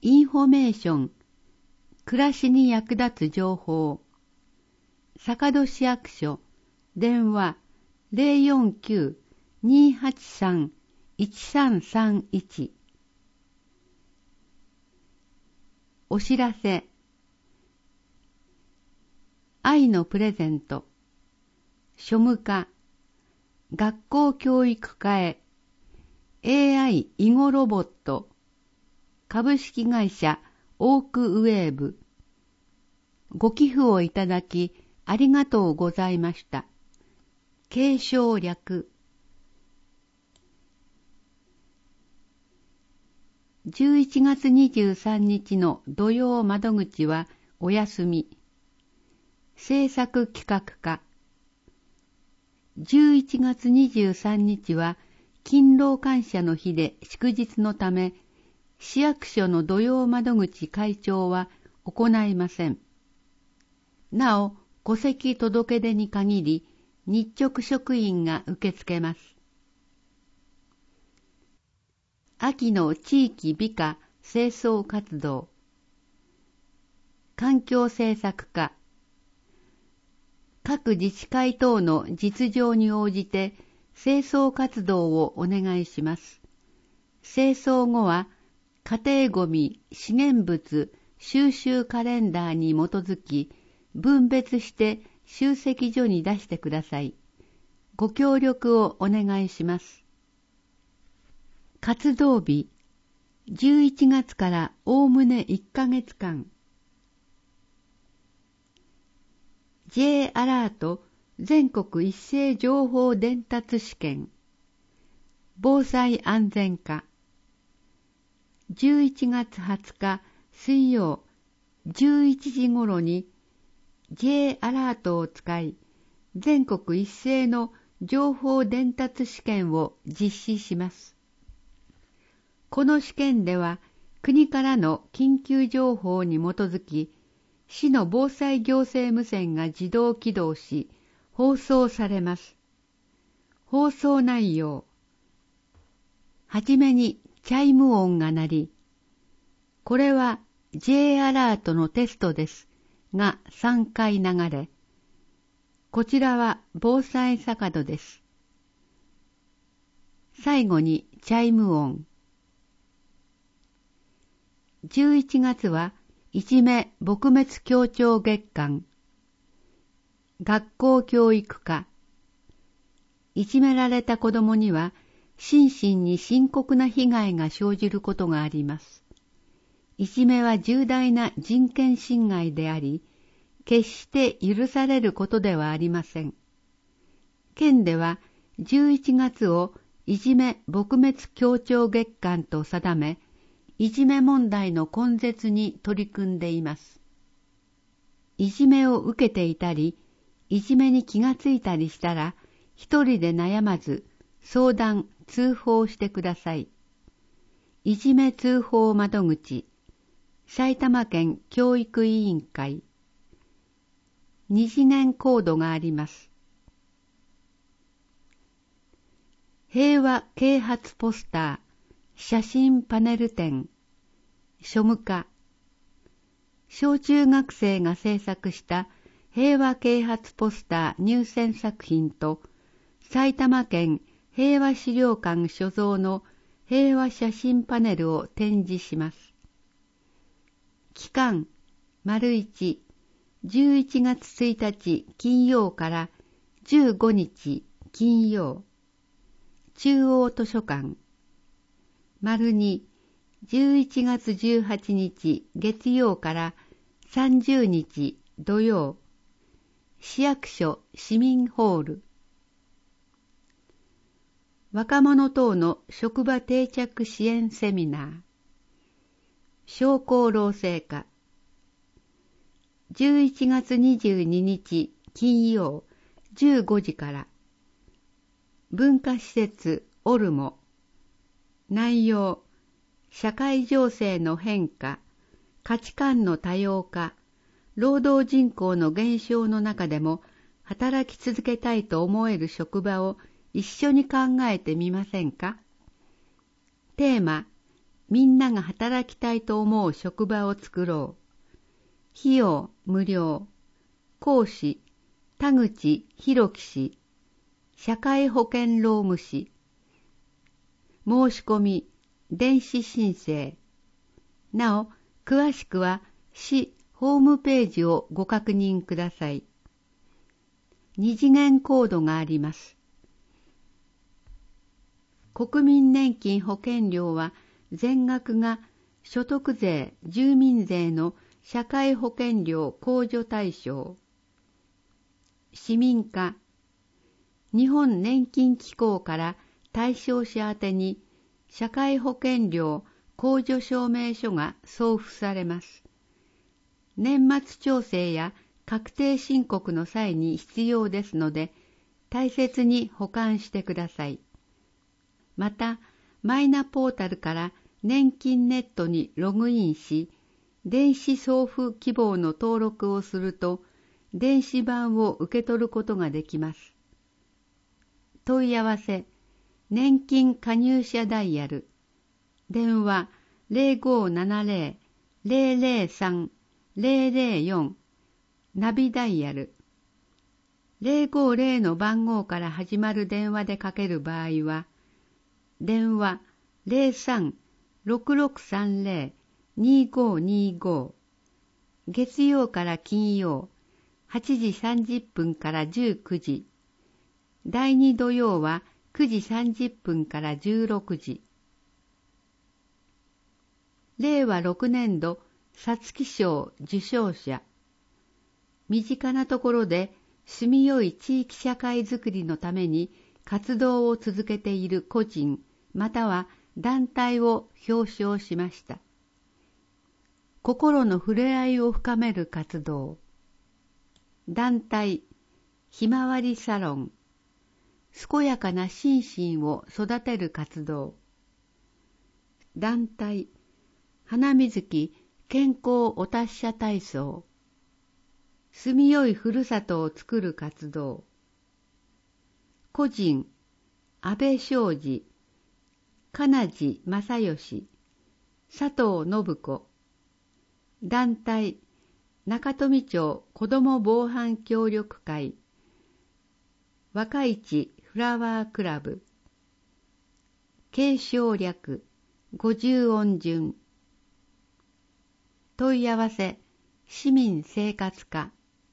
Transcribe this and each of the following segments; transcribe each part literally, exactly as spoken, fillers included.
インフォメーション、暮らしに役立つ情報。坂戸市役所、電話 ゼロよんきゅう にーはちさん いちさんさんいち。お知らせ。愛のプレゼント。庶務課、学校教育課へ エーアイ 囲碁ロボット株式会社オークウェーブ。ご寄付をいただきありがとうございました。継承略。じゅういちがつにじゅうさんにちの土曜窓口はお休み。制作企画課。じゅういちがつにじゅうさんにちは勤労感謝の日で祝日のため、市役所の土曜窓口開庁は行いません。なお、戸籍届出に限り、日直職員が受け付けます。秋の地域美化清掃活動。環境政策課。各自治会等の実情に応じて清掃活動をお願いします。清掃後は家庭ごみ、資源物収集カレンダーに基づき分別して集積所に出してください。ご協力をお願いします。活動日、じゅういちがつからおおむねいっかげつかん。J アラート全国一斉情報伝達試験。防災安全課。じゅういちがつはつか水曜じゅういちじ頃に J アラートを使い全国一斉の情報伝達試験を実施します。この試験では国からの緊急情報に基づき市の防災行政無線が自動起動し放送されます。放送内容。はじめにチャイム音が鳴り、これは J アラートのテストですがさんかい流れ、こちらは防災坂戸です。最後にチャイム音。じゅういちがつはいじめ撲滅協調月間。学校教育課。いじめられた子どもには心身に深刻な被害が生じることがあります。いじめは重大な人権侵害であり、決して許されることではありません。県ではじゅういちがつをいじめ撲滅協調月間と定め、いじめ問題の根絶に取り組んでいます。いじめを受けていたり、いじめに気がついたりしたら、一人で悩まず、相談、通報してください。いじめ通報窓口、埼玉県教育委員会。二次元コードがあります。平和啓発ポスター、写真パネル展、庶務課。小中学生が制作した平和啓発ポスター入選作品と、埼玉県平和資料館所蔵の平和写真パネルを展示します。期間、丸一、じゅういちがつついたち金曜からじゅうごにち金曜。中央図書館。丸二、じゅういちがつじゅうはちにち月曜からさんじゅうにち土曜。市役所市民ホール。若者等の職場定着支援セミナー。商工労政課。じゅういちがつにじゅうににち金曜じゅうごじから文化施設オルモ。内容、社会情勢の変化、価値観の多様化、労働人口の減少の中でも働き続けたいと思える職場を一緒に考えてみませんか。テーマ、 みんなが働きたいと思う職場を作ろう。費用無料。講師、田口博樹氏。社会保険労務士。申し込み、電子申請。なお、詳しくは市ホームページをご確認ください。二次元コードがあります。国民年金保険料は全額が所得税、住民税の社会保険料控除対象。市民課、日本年金機構から対象者宛てに社会保険料控除証明書が送付されます。年末調整や確定申告の際に必要ですので、大切に保管してください。また、マイナポータルから年金ネットにログインし、電子送付希望の登録をすると、電子版を受け取ることができます。問い合わせ、年金加入者ダイヤル、電話 ゼロごーななゼロ ゼロゼロさん ゼロゼロよん、ナビダイヤル、ゼロごゼロの番号から始まる電話でかける場合は、電話 ゼロさん ろくろくさんゼロ にごにご、月曜から金曜、はちじさんじゅっぷんからじゅうくじ、第二土曜はくじさんじゅっぷんからじゅうろくじ。れいわろくねんど皐月賞受賞者。身近なところで住みよい地域社会づくりのために活動を続けている個人または団体を表彰しました。心の触れ合いを深める活動。団体ひまわりサロン。健やかな心身を育てる活動。団体花水木健康お達者体操。住みよいふるさとを作る活動。個人安倍昌司、金地正義、佐藤信子。団体中富町子ども防犯協力会。若市フラワークラブ。継承略五十音順。問い合わせ市民生活課。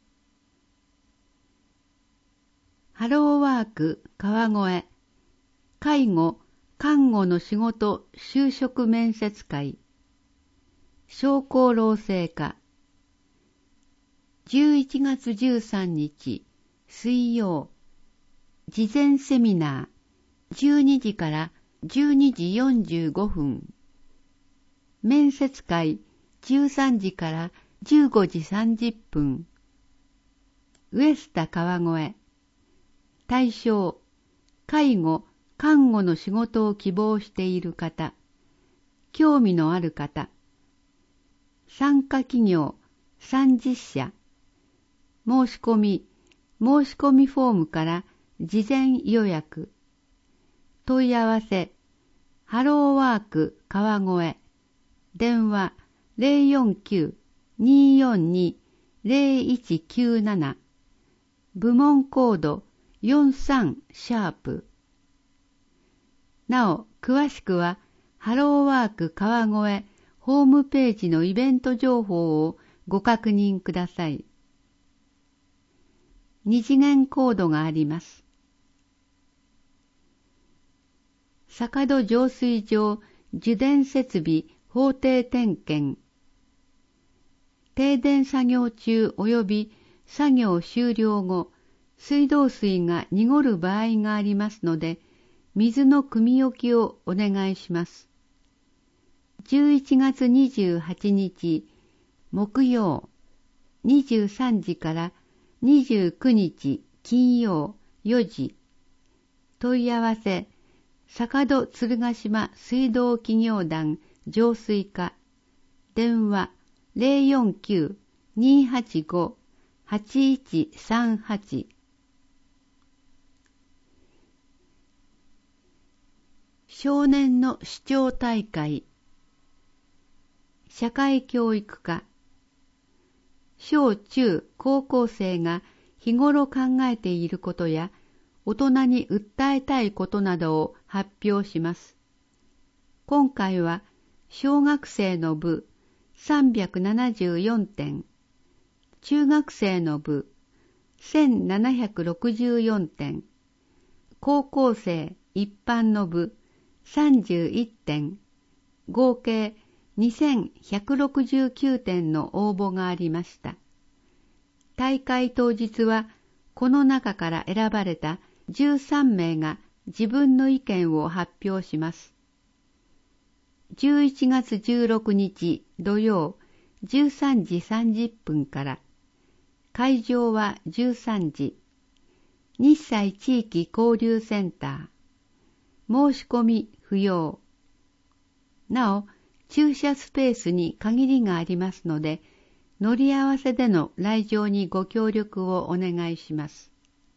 ハローワーク川越介護看護の仕事就職面接会。商工労政課。じゅういちがつじゅうさんにち水曜、事前セミナーじゅうにじからじゅうにじよんじゅうごふん。面接会じゅうさんじからじゅうごじさんじゅっぷん。ウエスタ川越。対象、介護、看護の仕事を希望している方、興味のある方、参加企業さんじゅっしゃ、申し込み、申し込みフォームから事前予約。問い合わせ、ハローワーク川越、電話 ゼロよんきゅう にーよんに ゼロいちきゅうなな、部門コードよんさんシャープ。なお、詳しくは、ハローワーク川越ホームページのイベント情報をご確認ください。二次元コードがあります。坂戸浄水場受電設備法定点検。停電作業中及び作業終了後、水道水が濁る場合がありますので、水の汲み置きをお願いします。じゅういちがつにじゅうはちにち木曜にじゅうさんじからにじゅうくにち金曜よじ。問い合わせ坂戸鶴ヶ島水道企業団浄水課。電話 ゼロよんきゅう にーはちご はちいちさんはち。少年の視聴大会社会教育科、小中高校生が日頃考えていることや大人に訴えたいことなどを発表します。今回は小学生の部さんびゃくななじゅうよんてん、中学生の部せんななひゃくろくじゅうよんてん、高校生一般の部さんじゅういってん、合計にせんひゃくろくじゅうきゅうてんの応募がありました。大会当日はこの中から選ばれたじゅうさんめいが自分の意見を発表します。じゅういちがつじゅうろくにち土曜じゅうさんじさんじゅっぷんから、会場はじゅうさんじ、日西地域交流センター、申し込み不要。なお、駐車スペースに限りがありますので、乗り合わせでの来場にご協力をお願いします。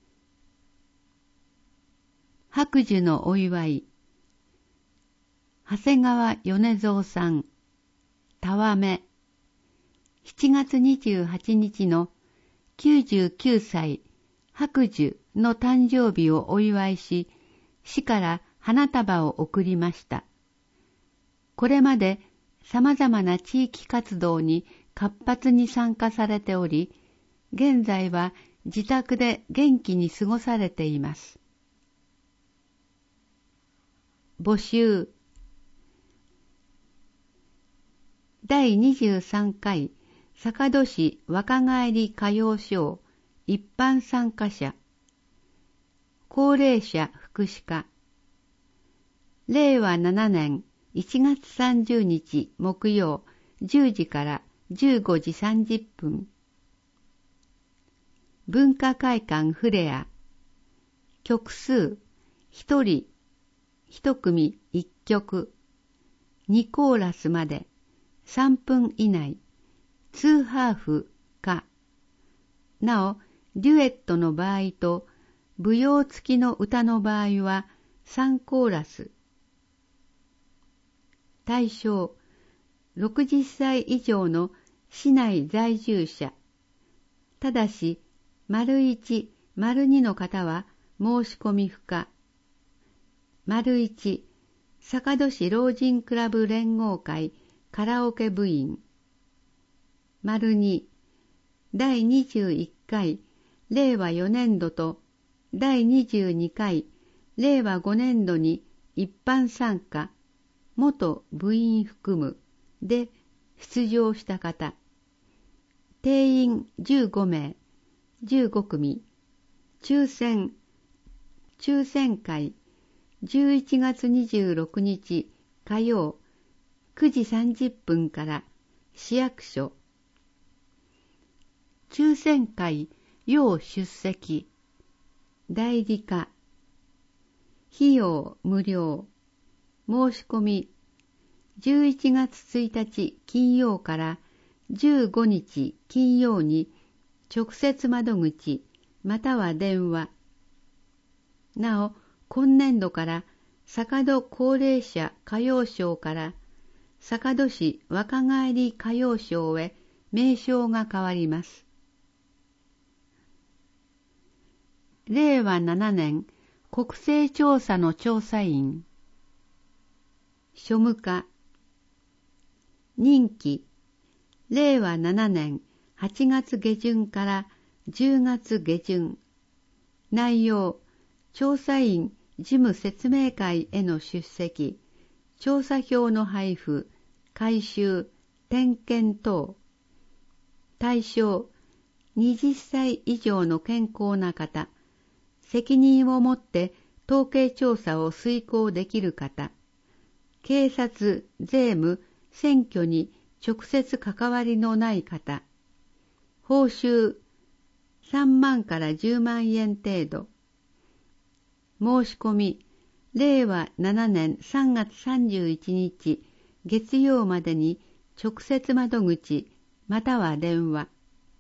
白寿のお祝い。長谷川米蔵さん、たわめ。しちがつにじゅうはちにちのきゅうじゅうきゅうさい白寿の誕生日をお祝いし、市から花束を贈りました。これまで様々な地域活動に活発に参加されており、現在は自宅で元気に過ごされています。募集。だいにじゅうさんかい坂戸市若返り歌謡ショー一般参加者、高齢者福祉課、れいわななねんいちがつさんじゅうにち木曜じゅうじからじゅうごじさんじゅっぷん、文化会館フレア、曲数ひとりいち組いっきょく、にコーラスまでさんぷん以内、ツーハーフか。なお、デュエットの場合と舞踊付きの歌の場合はさんコーラス。対象、ろくじゅっさい以上の市内在住者。ただし、丸いち、丸にの方は申し込み不可。丸いち、坂戸市老人クラブ連合会カラオケ部員。丸に、だいにじゅういっかいれいわよねんどとだいにじゅうにかいれいわごねんどに一般参加、元部員含むで出場した方。定員じゅうごめい、じゅうご組、抽選、抽選会、じゅういちがつにじゅうろくにち火曜くじさんじゅっぷんから市役所。抽選会要出席。代理課。費用無料。申し込みじゅういちがつついたち金曜からじゅうごにち金曜に直接窓口または電話。なお、今年度から坂戸高齢者歌謡賞から坂戸市若返り歌謡賞へ名称が変わります。れいわななねん国勢調査の調査員。庶務課。任期れいわななねんはちがつげじゅんからじゅうがつげじゅん。内容、調査員事務説明会への出席、調査票の配布、回収、点検等。対象、はたち以上の健康な方、責任を持って統計調査を遂行できる方、警察、税務、選挙に直接関わりのない方、報酬さんまんからじゅうまんえん程度。申し込みれいわななねんさんがつさんじゅういちにち月曜までに直接窓口または電話。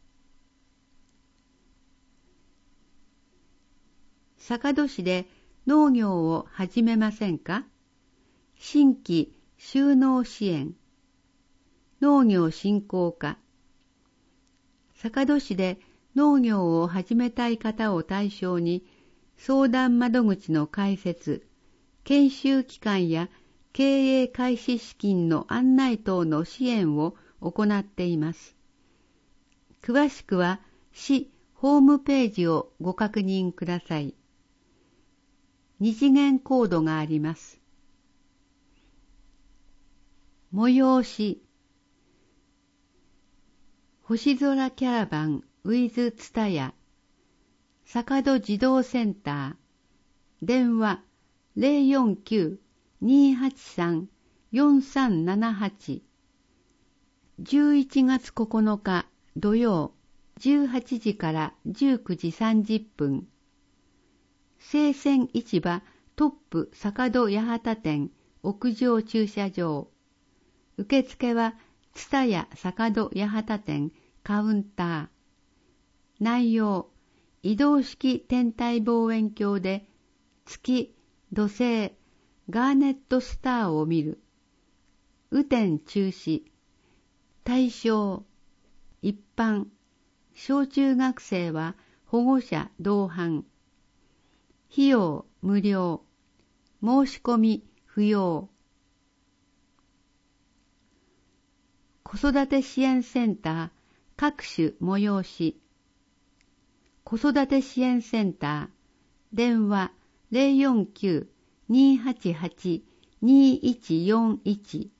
坂戸市で農業を始めませんか？新規就農支援。 農業振興課。坂戸市で農業を始めたい方を対象に相談窓口の開設、研修機関や経営開始資金の案内等の支援を行っています。詳しくは市ホームページをご確認ください。二次元コードがあります。催し星空キャラバンウィズツタヤ坂戸児童センター電話 ゼロよんきゅう にーはちさん よんさんななはち じゅういちがつここのか土曜じゅうはちじからじゅうくじさんじゅっぷん生鮮市場トップ坂戸八幡店屋上駐車場受付はツタヤ坂戸八幡店カウンター内容移動式天体望遠鏡で月、土星、ガーネットスターを見る雨天中止対象一般小中学生は保護者同伴費用無料申し込み不要子育て支援センター各種催し子育て支援センター電話 ゼロよんきゅう にーはちはち にーいちよんいち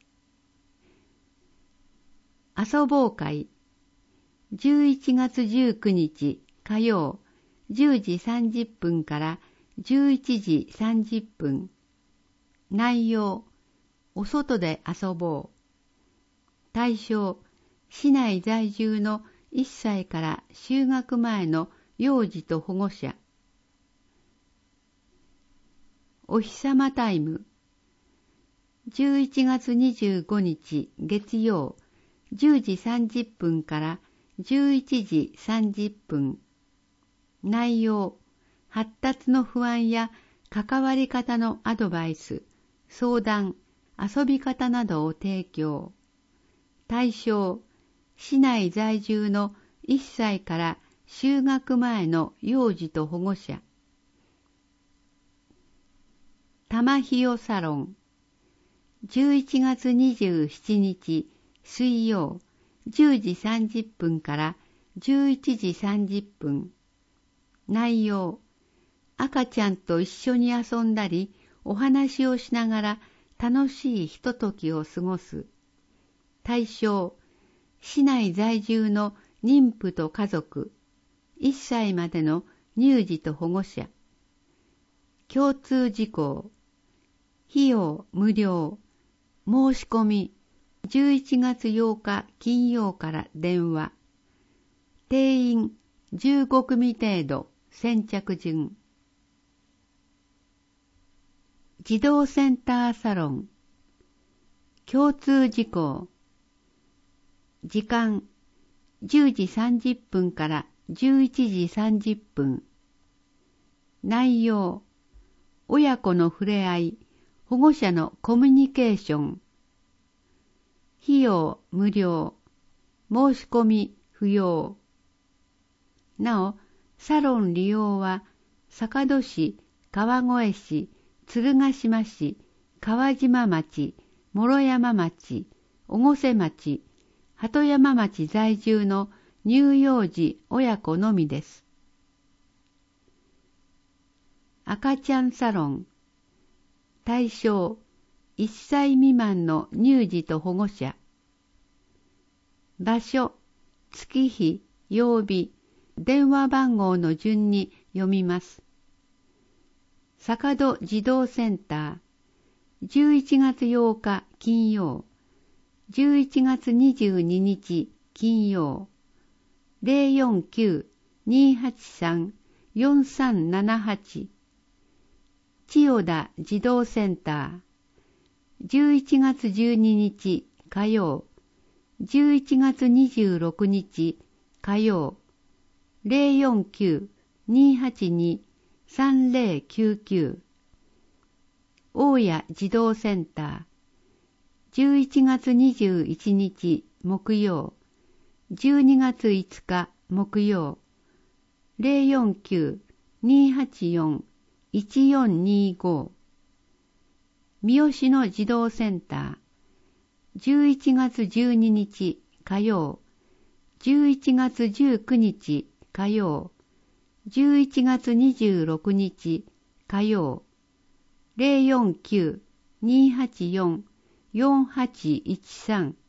遊ぼう会じゅういちがつじゅうくにち火曜じゅうじさんじゅっぷんからじゅういちじさんじゅっぷん内容お外で遊ぼう対象市内在住のいっさいから就学前の幼児と保護者お日様タイムじゅういちがつにじゅうごにち月曜じゅうじさんじゅっぷんからじゅういちじさんじゅっぷん内容発達の不安や関わり方のアドバイス相談遊び方などを提供対象市内在住のいっさいから就学前の幼児と保護者玉ひよサロンじゅういちがつにじゅうしちにち水曜じゅうじさんじゅっぷんからじゅういちじさんじゅっぷん内容赤ちゃんと一緒に遊んだりお話をしながら楽しいひとときを過ごす対象市内在住の妊婦と家族いっさいまでの乳児と保護者共通事項費用無料申し込みじゅういちがつようか金曜から電話定員じゅうごくみ程度先着順児童センターサロン共通事項時間じゅうじさんじゅっぷんからじゅういちじさんじゅっぷん内容親子の触れ合い保護者のコミュニケーション費用無料申し込み不要なおサロン利用は坂戸市、川越市、鶴ヶ島市、川島町、諸山町、越生町、鳩山町在住の乳幼児親子のみです。赤ちゃんサロン対象いっさい未満の乳児と保護者場所、月日、曜日、電話番号の順に読みます。坂戸児童センターじゅういちがつようか金曜じゅういちがつにじゅうににち金曜 ゼロよんきゅう にーはちさん よんさんななはち 千代田児童センターじゅういちがつじゅうににち火曜じゅういちがつにじゅうろくにち火曜 ゼロよんきゅう にーはちに さんゼロきゅうきゅう 大谷児童センターじゅういちがつにじゅういちにち木曜、じゅうにがついつか木曜、ゼロよんきゅう にーはちよん いちよんにーご。三好の児童センター、じゅういちがつじゅうににち火曜、じゅういちがつじゅうくにち火曜、じゅういちがつにじゅうろくにち火曜、ゼロよんきゅう にーはちよん よんはちいちさん。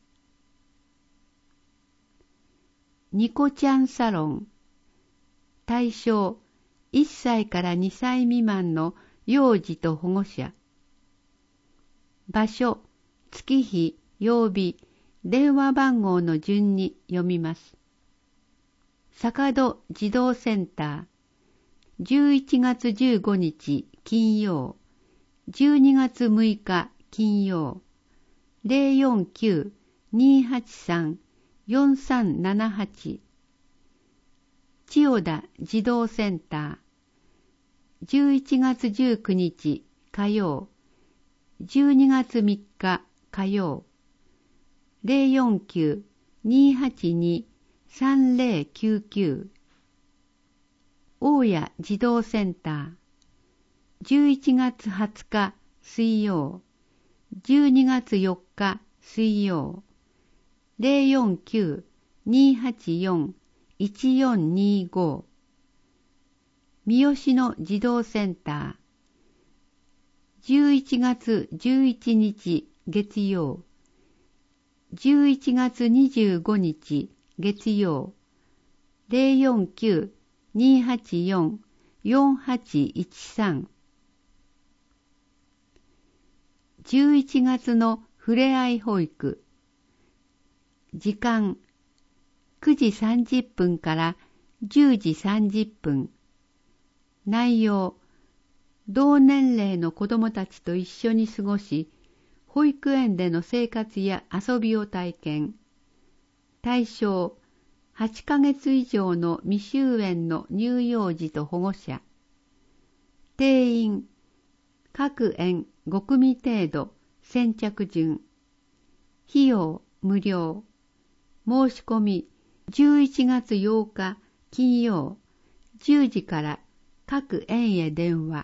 ニコちゃんサロン、対象いっさいからにさい未満の幼児と保護者。場所、月日、曜日、電話番号の順に読みます。坂戸児童センター、じゅういちがつじゅうごにち金曜、じゅうにがつむいか金曜、ゼロよんきゅう にーはちさん よんさんななはち。千代田児童センター、じゅういちがつじゅうくにち火曜、じゅうにがつみっか火曜、ゼロよんきゅう にーはちに さんゼロきゅうきゅう。大谷児童センター、じゅういちがつはつか水曜、じゅうにがつよっか水曜、ゼロよんきゅう にーはちよん いちよんにーご。三好の児童センター、じゅういちがつじゅういちにち月曜、じゅういちがつにじゅうごにち月曜、ゼロよんきゅう にーはちよん よんはちいちさん。じゅういちがつのふれあい保育。時間くじさんじゅっぷんからじゅうじさんじゅっぷん。内容、同年齢の子どもたちと一緒に過ごし、保育園での生活や遊びを体験。対象、はちかげつ以上の未就園の乳幼児と保護者。定員、各園ごくみ程度、先着順。費用、無料。申し込み、じゅういちがつようか金曜、じゅうじから各園へ電話。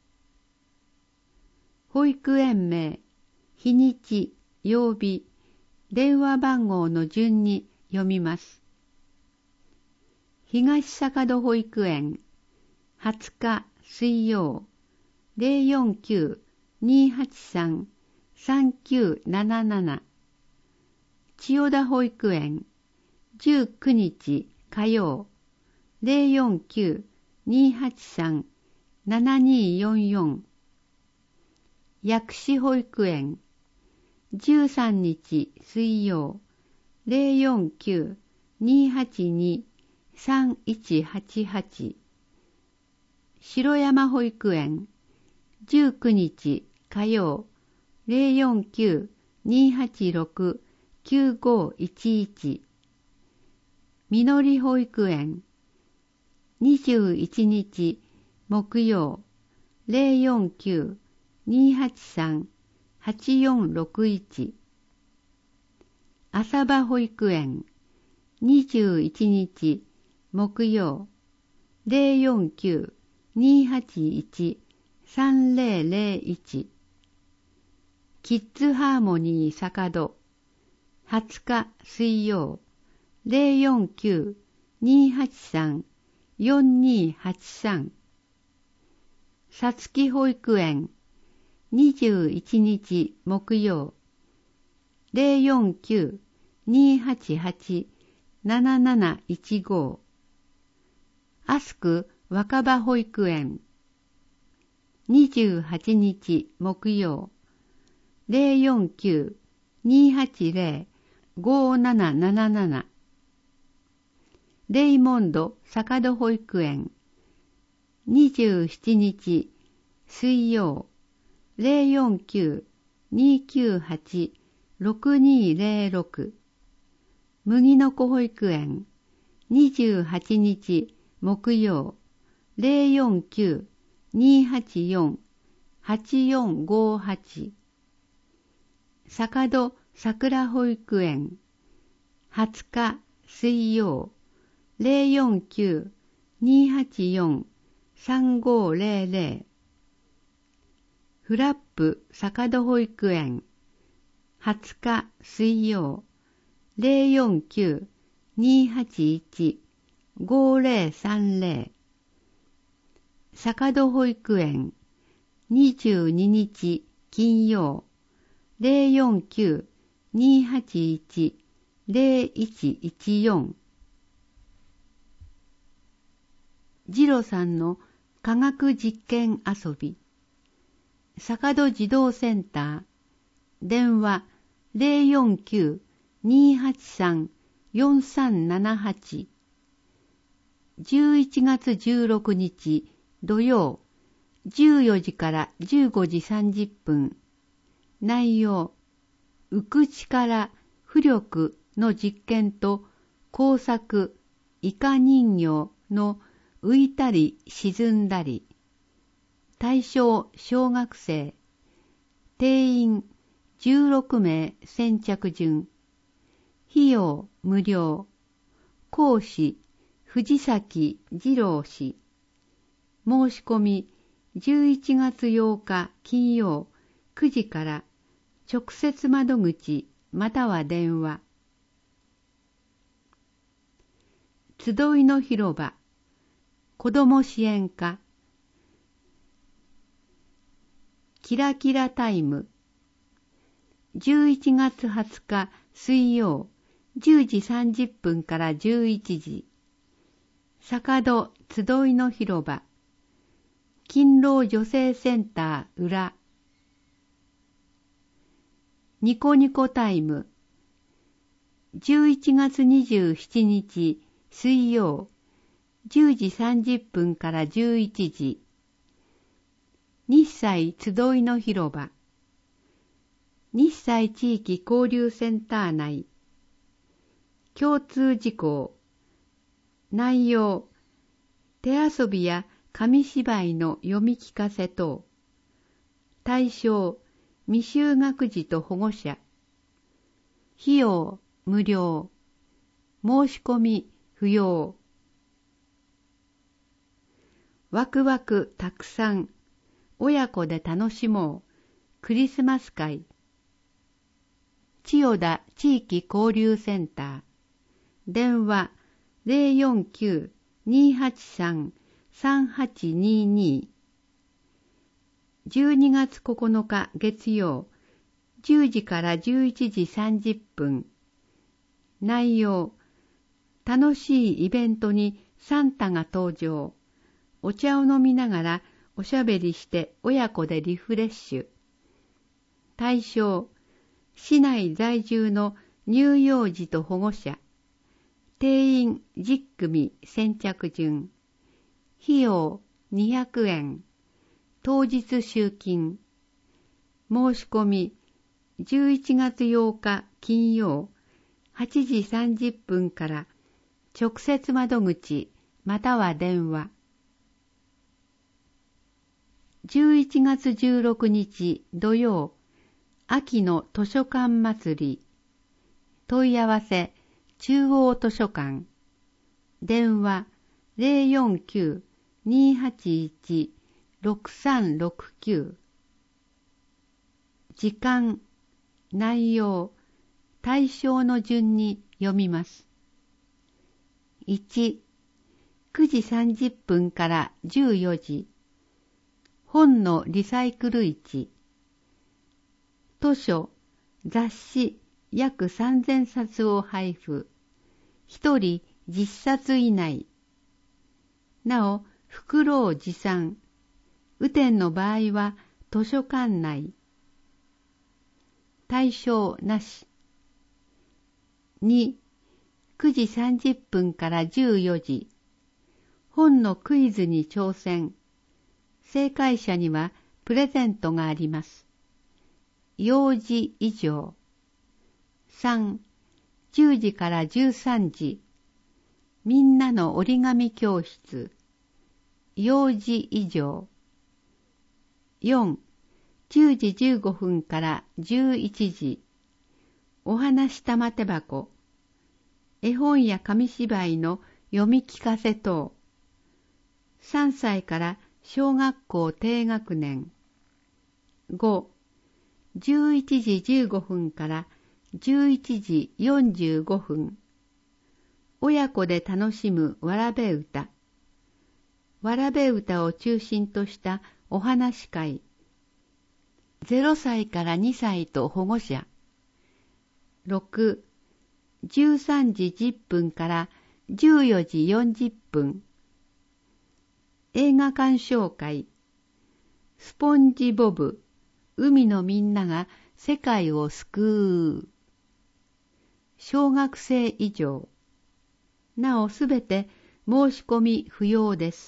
保育園名、日にち、曜日、電話番号の順に読みます。東坂戸保育園、はつか水曜、ゼロよんきゅう にーはちさん さんきゅうなななな。千代田保育園、じゅうくにち火曜、ゼロよんきゅう にーはちさん ななにーよんよん。薬師保育園、じゅうさんにち水曜、ゼロよんきゅう にーはちに さんいちはちはち。城山保育園、じゅうくにち火曜、ゼロよんきゅう にーはちろく きゅうごいちいち。みのり保育園、にじゅういちにち木曜、ゼロよんきゅう にーはちさん はちよんろくいち。浅場保育園、にじゅういちにち木曜、ゼロよんきゅう にーはちいち さんゼロゼロいち。キッズハーモニー坂戸、はつか水曜、ゼロよんきゅう にーはちさん よんにーはちさん。さつき保育園、にじゅういちにち木曜、ゼロよんきゅう にーはちはち なななないちご。アスク若葉保育園、にじゅうはちにち木曜、ゼロよんきゅう にーはちゼロ ごななななな。レイモンド坂戸保育園、にじゅうしちにち水曜、ゼロよんきゅう にーきゅうはち ろくにーゼロろく。麦の子保育園、にじゅうはちにち木曜、ゼロよんきゅう にーはちよん はちよんごはち。坂戸桜保育園、 はつか水曜 ゼロよんきゅう にーはちよん さんごーゼロゼロ。フラップ坂戸保育園はつか水曜 ゼロよんきゅう にーはちいち ごーゼロさんゼロ。坂戸保育園にじゅうににち金曜 ゼロよんきゅう にーはちいち ゼロいちいちよん。ジロさんの科学実験遊び。坂戸児童センター。電話ゼロよんきゅう にーはちさん よんさんななはち。じゅういちがつじゅうろくにち土曜じゅうよじからじゅうごじさんじゅっぷん。内容、浮く力、浮力の実験と工作、イカ人形の浮いたり沈んだり。対象小学生。定員じゅうろくめい先着順。費用無料。講師藤崎二郎氏。申し込みじゅういちがつようか金曜くじから直接窓口または電話。集いの広場子ども支援課キラキラタイムじゅういちがつはつか水曜じゅうじさんじゅっぷんからじゅういちじ。坂戸集いの広場勤労女性センター裏。ニコニコタイムじゅういちがつにじゅうしちにち水曜じゅうじさんじゅっぷんからじゅういちじ。日西集いの広場日西地域交流センター内。共通事項内容手遊びや紙芝居の読み聞かせ等。対象未就学児と保護者。費用無料。申し込み不要。ワクワクたくさん親子で楽しもうクリスマス会。千代田地域交流センター。電話ゼロよんきゅう にーはちさん さんはちにーにー。じゅうにがつここのか月曜じゅうじからじゅういちじさんじゅっぷん。内容楽しいイベントにサンタが登場。お茶を飲みながらおしゃべりして親子でリフレッシュ。対象市内在住の乳幼児と保護者。定員じゅっくみ先着順。費用にひゃくえん。当日集金。申し込みじゅういちがつようか金曜はちじさんじゅっぷんから直接窓口または電話。じゅういちがつじゅうろくにち土曜秋の図書館祭り。問い合わせ中央図書館。電話ゼロよんきゅう にーはちいち ろくさんろくきゅう。時間、内容、対象の順に読みます。いち、くじさんじゅっぷんからじゅうよじ。本のリサイクル市。図書、雑誌約さんぜんさつを配布。ひとりじっさつ以内。なお、袋を持参。雨天の場合は図書館内。対象なし。に、くじさんじゅっぷんからじゅうよじ。本のクイズに挑戦。正解者にはプレゼントがあります。幼児以上。さん、じゅうじからじゅうさんじ。みんなの折り紙教室。幼児以上。よん、じゅうじじゅうごふんからじゅういちじ。お話玉手箱。 絵本や紙芝居の読み聞かせ等。さんさいから小学校低学年。ご、じゅういちじじゅうごふんからじゅういちじよんじゅうごふん。親子で楽しむわらべ歌。わらべ歌を中心としたお話会。ぜろさいからにさいと保護者。ろく、じゅうさんじじゅっぷんからじゅうよじよんじゅっぷん。映画鑑賞会。スポンジボブ、海のみんなが世界を救う。小学生以上。なおすべて申し込み不要です。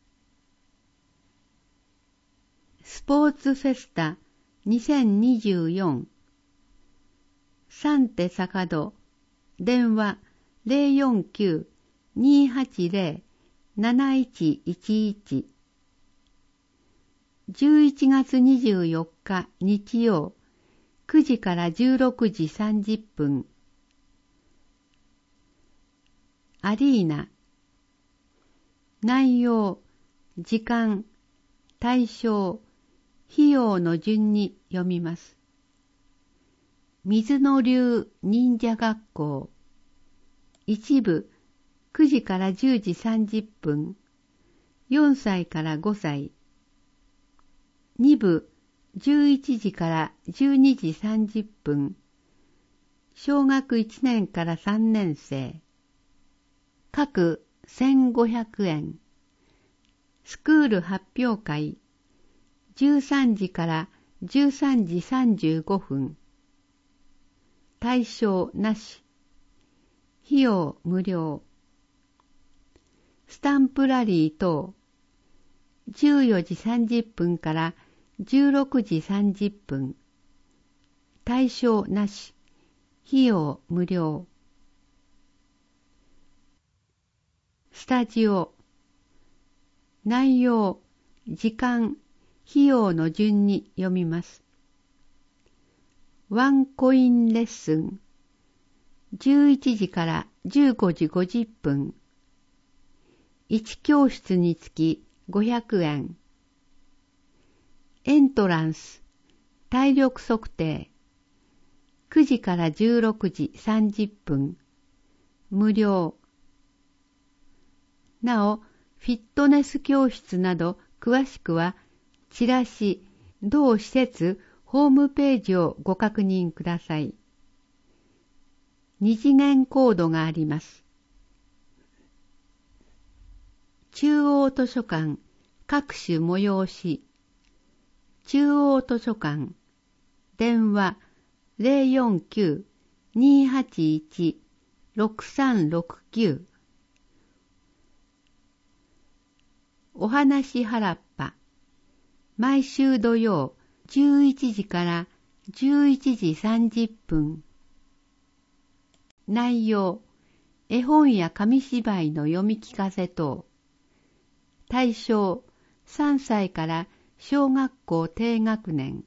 スポーツフェスタにせんにじゅうよん。さん手坂戸、電話 ゼロよんきゅう にーはちゼロ なないちいちいち。じゅういちがつにじゅうよっか日曜、くじからじゅうろくじさんじゅっぷん。アリーナ。内容、時間、対象、費用の順に読みます。水の流忍者学校。一部、くじからじゅうじさんじゅっぷん。よんさいからごさい。二部、じゅういちじからじゅうにじさんじゅっぷん。小学いちねんからさんねん生。各せんごひゃくえん。スクール発表会。じゅうさんじからじゅうさんじさんじゅうごふん。対象なし。費用無料。スタンプラリー等。じゅうよじさんじゅっぷんからじゅうろくじさんじゅっぷん。対象なし。費用無料。スタジオ。内容、時間、費用の順に読みます。ワンコインレッスン。じゅういちじからじゅうごじごじゅっぷん。いち教室につきごひゃくえん。エントランス、体力測定。くじからじゅうろくじさんじゅっぷん。無料。なお、フィットネス教室など詳しくは、チラシ、同施設ホームページをご確認ください。二次元コードがあります。中央図書館各種催し。中央図書館。電話 ゼロよんきゅう にーはちいち ろくさんろくきゅう。お話原っぱ。毎週土曜じゅういちじからじゅういちじさんじゅっぷん。内容、絵本や紙芝居の読み聞かせ等。対象、さんさいから小学校低学年。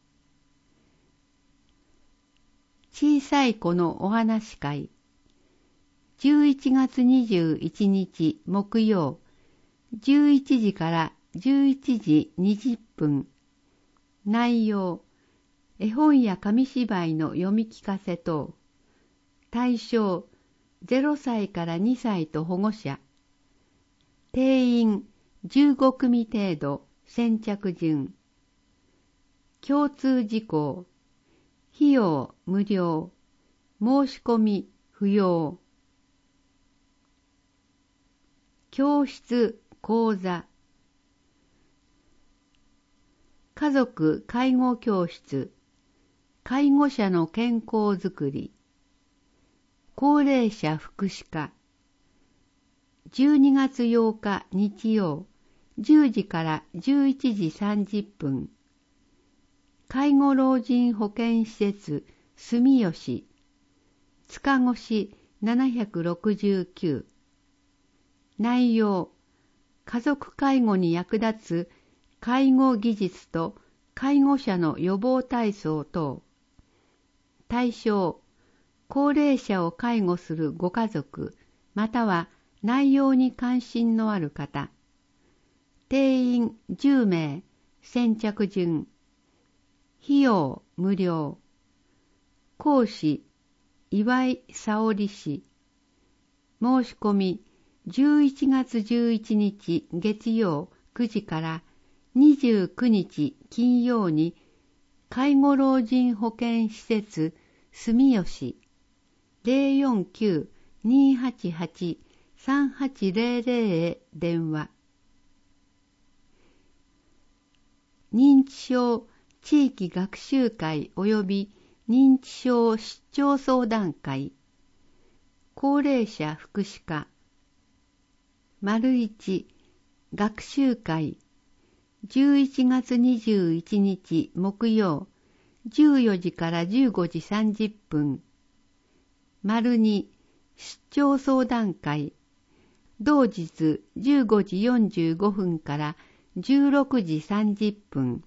小さい子のお話会。じゅういちがつにじゅういちにち木曜、じゅういちじからじゅういちじにじゅっぷん。内容、絵本や紙芝居の読み聞かせ等。対象、ぜろさいからにさいと保護者。定員じゅうごくみ程度、先着順。共通事項。費用無料。申し込み不要。教室、講座。家族介護教室。介護者の健康づくり。高齢者福祉課。じゅうにがつようか日曜、じゅうじからじゅういちじさんじゅっぷん。介護老人保健施設住吉。塚越ななひゃくろくじゅうきゅう。内容、家族介護に役立つ介護技術と介護者の予防体操等。対象、 高齢者を介護するご家族、または内容に関心のある方。定員じゅうめい、先着順。費用無料。講師、岩井沙織氏。申し込み、じゅういちがつじゅういちにち月曜くじからにじゅうくにち金曜に、介護老人保健施設住吉 ゼロよんきゅう にーはちはち さんはちゼロゼロ へ電話。認知症地域学習会及び認知症出張相談会。高齢者福祉課。丸一学習会。じゅういちがつにじゅういちにち木曜、じゅうよじからじゅうごじさんじゅっぷん。丸に出張相談会。同日じゅうごじよんじゅうごふんからじゅうろくじさんじゅっぷん。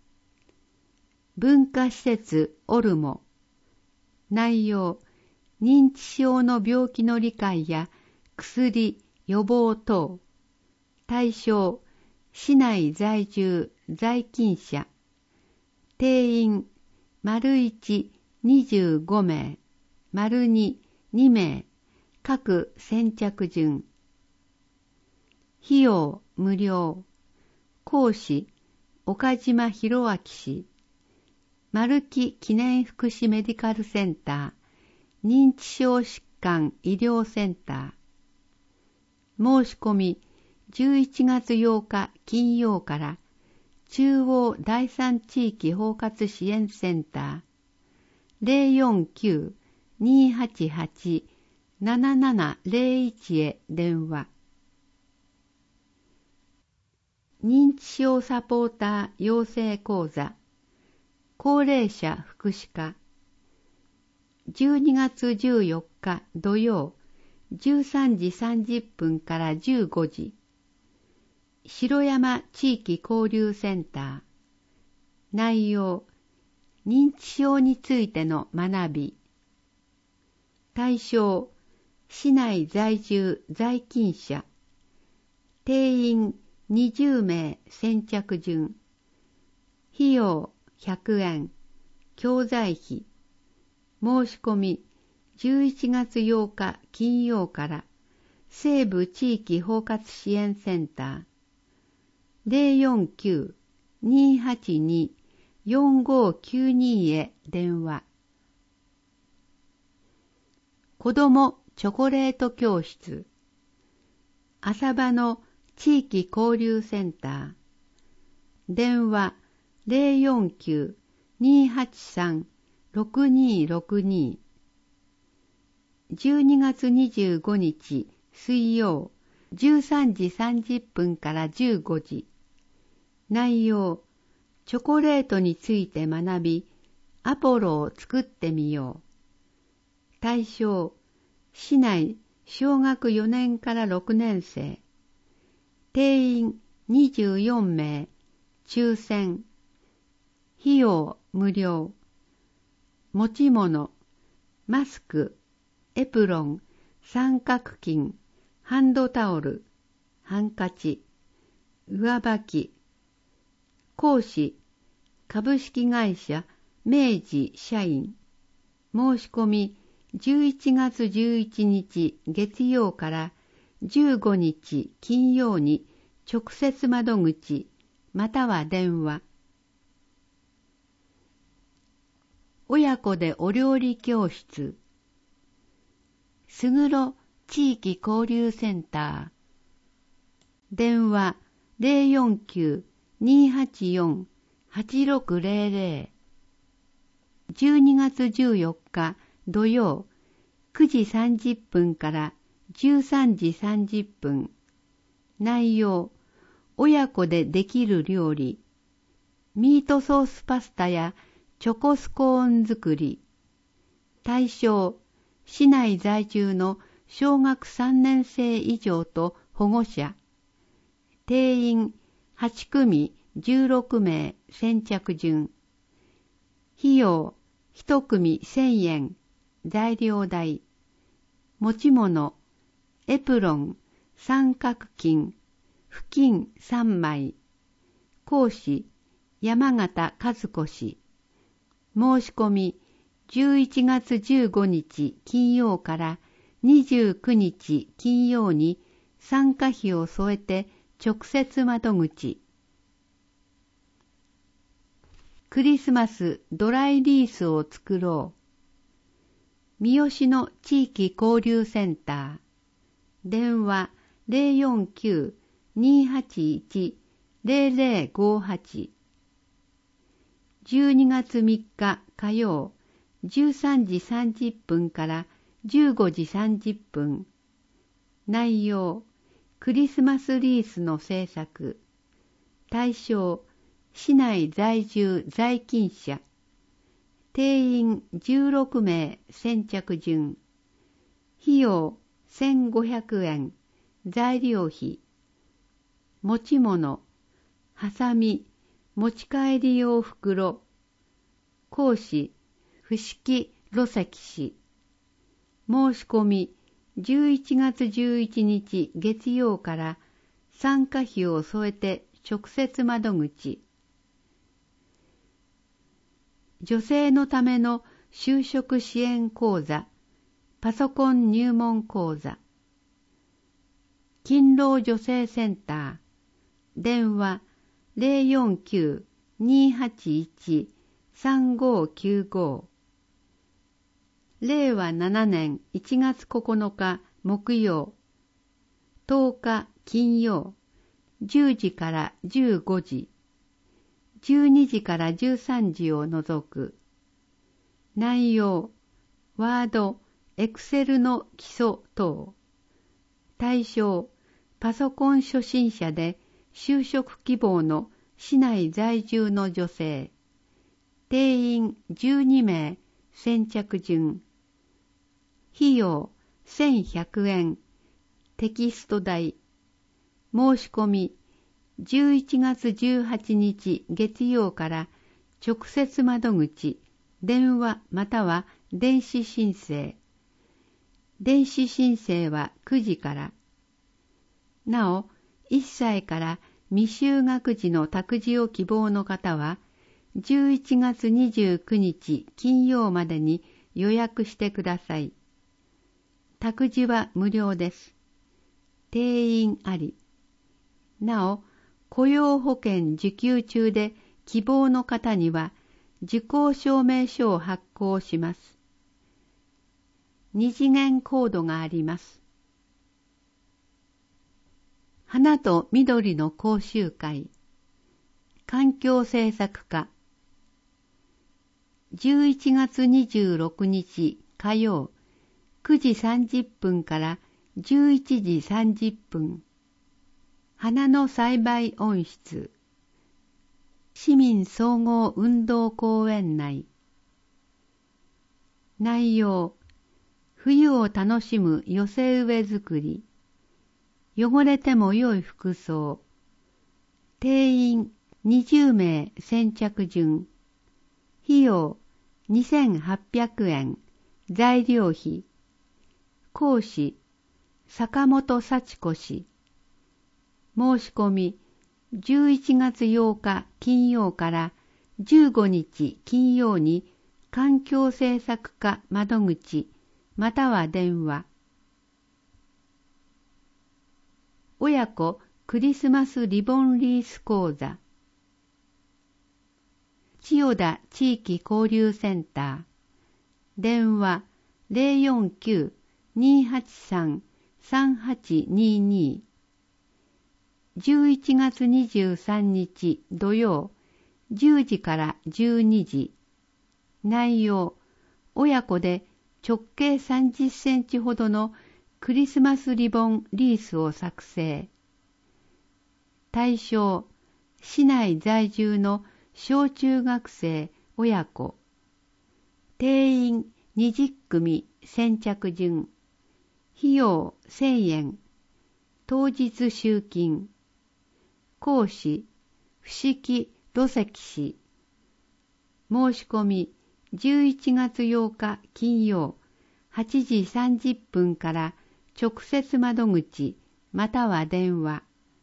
文化施設オルモ。内容、認知症の病気の理解や薬、予防等。対象、市内在住、在勤者。定員、丸一、にじゅうごめい、丸二、にめい、各先着順。費用、無料。講師、岡島博明氏。丸木記念福祉メディカルセンター、認知症疾患医療センター。申し込み、じゅういちがつようか金曜から中央第三地域包括支援センター ゼロよんきゅう にーはちはち ななななゼロいち へ電話。認知症サポーター養成講座。高齢者福祉課。じゅうにがつじゅうよっか土曜、じゅうさんじさんじゅっぷんからじゅうごじ。城山地域交流センター。内容、認知症についての学び。対象、市内在住在勤者。定員にじゅうめい先着順。費用ひゃくえん。教材費。申し込みじゅういちがつようか金曜から西部地域包括支援センター ゼロよんきゅう にーはちに よんごきゅうに へ電話。子どもチョコレート教室。浅場の地域交流センター。電話ゼロよんきゅう にーはちさん ろくにーろくに。じゅうにがつにじゅうごにち水曜、じゅうさんじさんじゅっぷんからじゅうごじ。内容、チョコレートについて学び、アポロを作ってみよう。対象、市内小学よねんからろくねんせい。定員にじゅうよんめい、抽選。費用無料。持ち物、マスク、エプロン、三角巾、ハンドタオル、ハンカチ、上履き。講師、株式会社明治社員。申し込みじゅういちがつじゅういちにち月曜からじゅうごにち金曜に直接窓口または電話。親子でお料理教室。すぐろ地域交流センター。電話ゼロよんきゅう にーはちよん はちろくゼロゼロ。じゅうにがつじゅうよっか土曜、くじさんじゅっぷんからじゅうさんじさんじゅっぷん。内容、親子でできる料理。ミートソースパスタやチョコスコーン作り。対象、市内在住の小学さんねんせい以上と保護者。定員はちくみじゅうろくめい先着順。費用いちくみせんえん。 材料代、持ち物、エプロン、三角巾、布巾さんまい、講師、山形和子氏。申し込み、じゅういちがつじゅうごにち金曜からにじゅうくにち金曜に参加費を添えて直接窓口。クリスマスドライリースを作ろう。三好の地域交流センター。電話 ゼロよんきゅう にーはちいち ゼロゼロごはち。じゅうにがつみっか火曜、じゅうさんじさんじゅっぷんからじゅうごじさんじゅっぷん。内容、クリスマスリースの制作。対象、市内在住在勤者。定員じゅうろくめい先着順。費用せんごひゃくえん。材料費。持ち物、はさみ、持ち帰り用袋。講師、伏木露石氏。申し込み、じゅういちがつじゅういちにち月曜から参加費を添えて直接窓口。女性のための就職支援講座、パソコン入門講座。勤労女性センター。電話 ゼロよんきゅう にーはちいち さんごきゅうご。れいわななねんいちがつここのか木曜、とおか金曜、じゅうじからじゅうごじ、じゅうにじからじゅうさんじを除く。内容、ワード、エクセルの基礎等。対象、パソコン初心者で就職希望の市内在住の女性。定員じゅうにめい先着順。費用せんひゃくえん。テキスト代。申し込みじゅういちがつじゅうはちにち月曜から直接窓口、電話または電子申請。電子申請はくじから。なお、いっさいから未就学児の託児を希望の方は、じゅういちがつにじゅうくにち金曜までに予約してください。託児は無料です。定員あり。なお、雇用保険受給中で希望の方には、受講証明書を発行します。二次元コードがあります。花と緑の講習会。環境政策課。じゅういちがつにじゅうろくにち火曜、くじさんじゅっぷんからじゅういちじさんじゅっぷん。花の栽培温室。市民総合運動公園内。内容、冬を楽しむ寄せ植え作り。汚れても良い服装。定員にじゅうめい先着順。費用にせんはっぴゃくえん。材料費。講師、坂本幸子氏。申し込み、じゅういちがつようか金曜からじゅうごにち金曜に環境政策課窓口または電話。親子クリスマスリボンリース講座。千代田地域交流センター。電話 ゼロよんきゅう にーはちさん さんはちにーにー。じゅういちがつにじゅうさんにち土曜、じゅうじからじゅうにじ。内容、親子で直径さんじゅっセンチほどのクリスマスリボンリースを作成。対象、市内在住の小中学生親子。定員にじゅっくみ先着順。費用せんえん。当日集金。講師、伏木露石氏。申し込みじゅういちがつようか金曜、 はちじさんじゅっぷんから直接窓口または電話。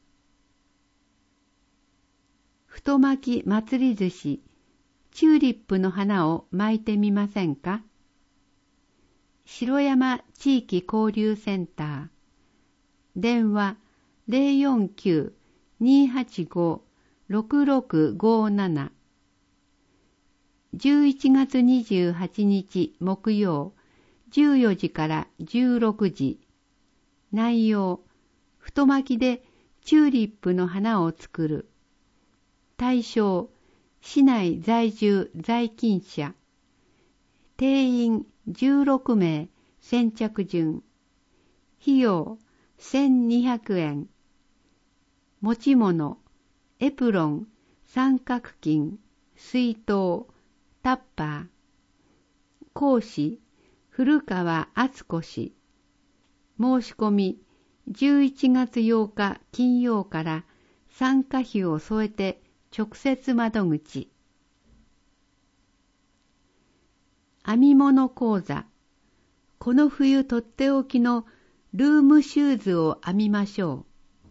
太巻き祭り寿司、チューリップの花を巻いてみませんか？城山地域交流センター。電話 ゼロよんきゅう にーはちご ろくろくごなな。じゅういちがつにじゅうはちにち木曜、じゅうよじからじゅうろくじ。内容、太巻きでチューリップの花を作る。対象、市内在住在勤者。定員じゅうろくめい、先着順。費用せんにひゃくえん。持ち物、エプロン、三角巾、水筒、タッパー。講師、古川敦子氏。申し込み、じゅういちがつようか金曜から参加費を添えて直接窓口。編み物講座。この冬とっておきのルームシューズを編みましょう。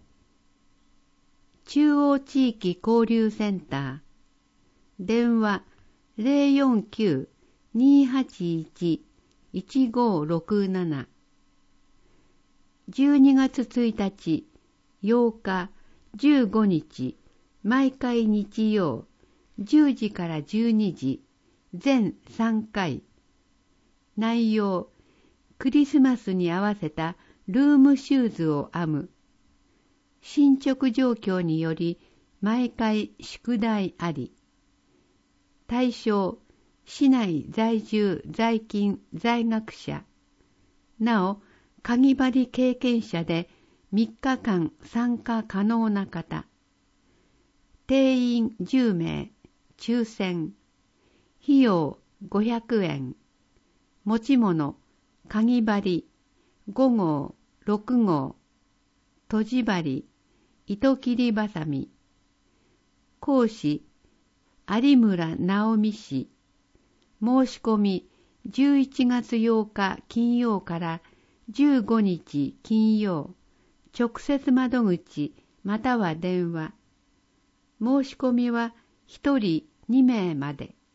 中央地域交流センター。電話 ゼロよんきゅう にーはちいち いちごろくなな。じゅうにがつついたち、ようか、じゅうごにち、毎回日曜、じゅうじからじゅうにじ、全さんかい。内容、クリスマスに合わせたルームシューズを編む。進捗状況により毎回宿題あり。対象、市内在住在勤在学者。なお、かぎ針経験者でみっかかん参加可能な方。定員じゅうめい、抽選。費用ごひゃくえん。持ち物、かぎ針、ごごう、ろくごう。とじ針、糸切りばさみ。講師、有村直美氏。申し込み、じゅういちがつようか金曜からじゅうごにち金曜、直接窓口または電話。申し込みはひとりにめいまで。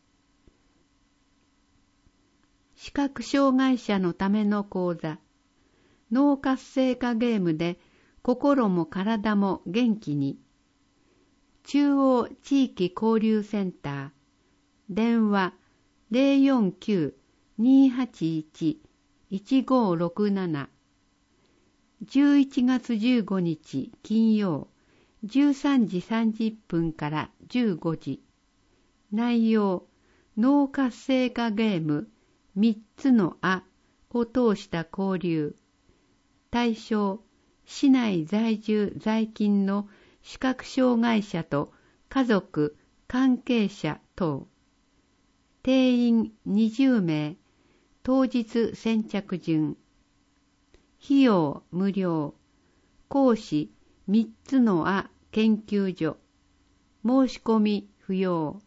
視覚障害者のための講座。脳活性化ゲームで心も体も元気に。中央地域交流センター。電話 ゼロよんきゅう にーはちいち いちごろくなな。じゅういちがつじゅうごにち金曜、じゅうさんじさんじゅっぷんからじゅうごじ。内容、脳活性化ゲームみっつのあを通した交流。対象、市内在住在勤の視覚障害者と家族、関係者等。定員にじゅうめい、当日先着順。費用無料。講師みっつのあ研究所。申し込み不要。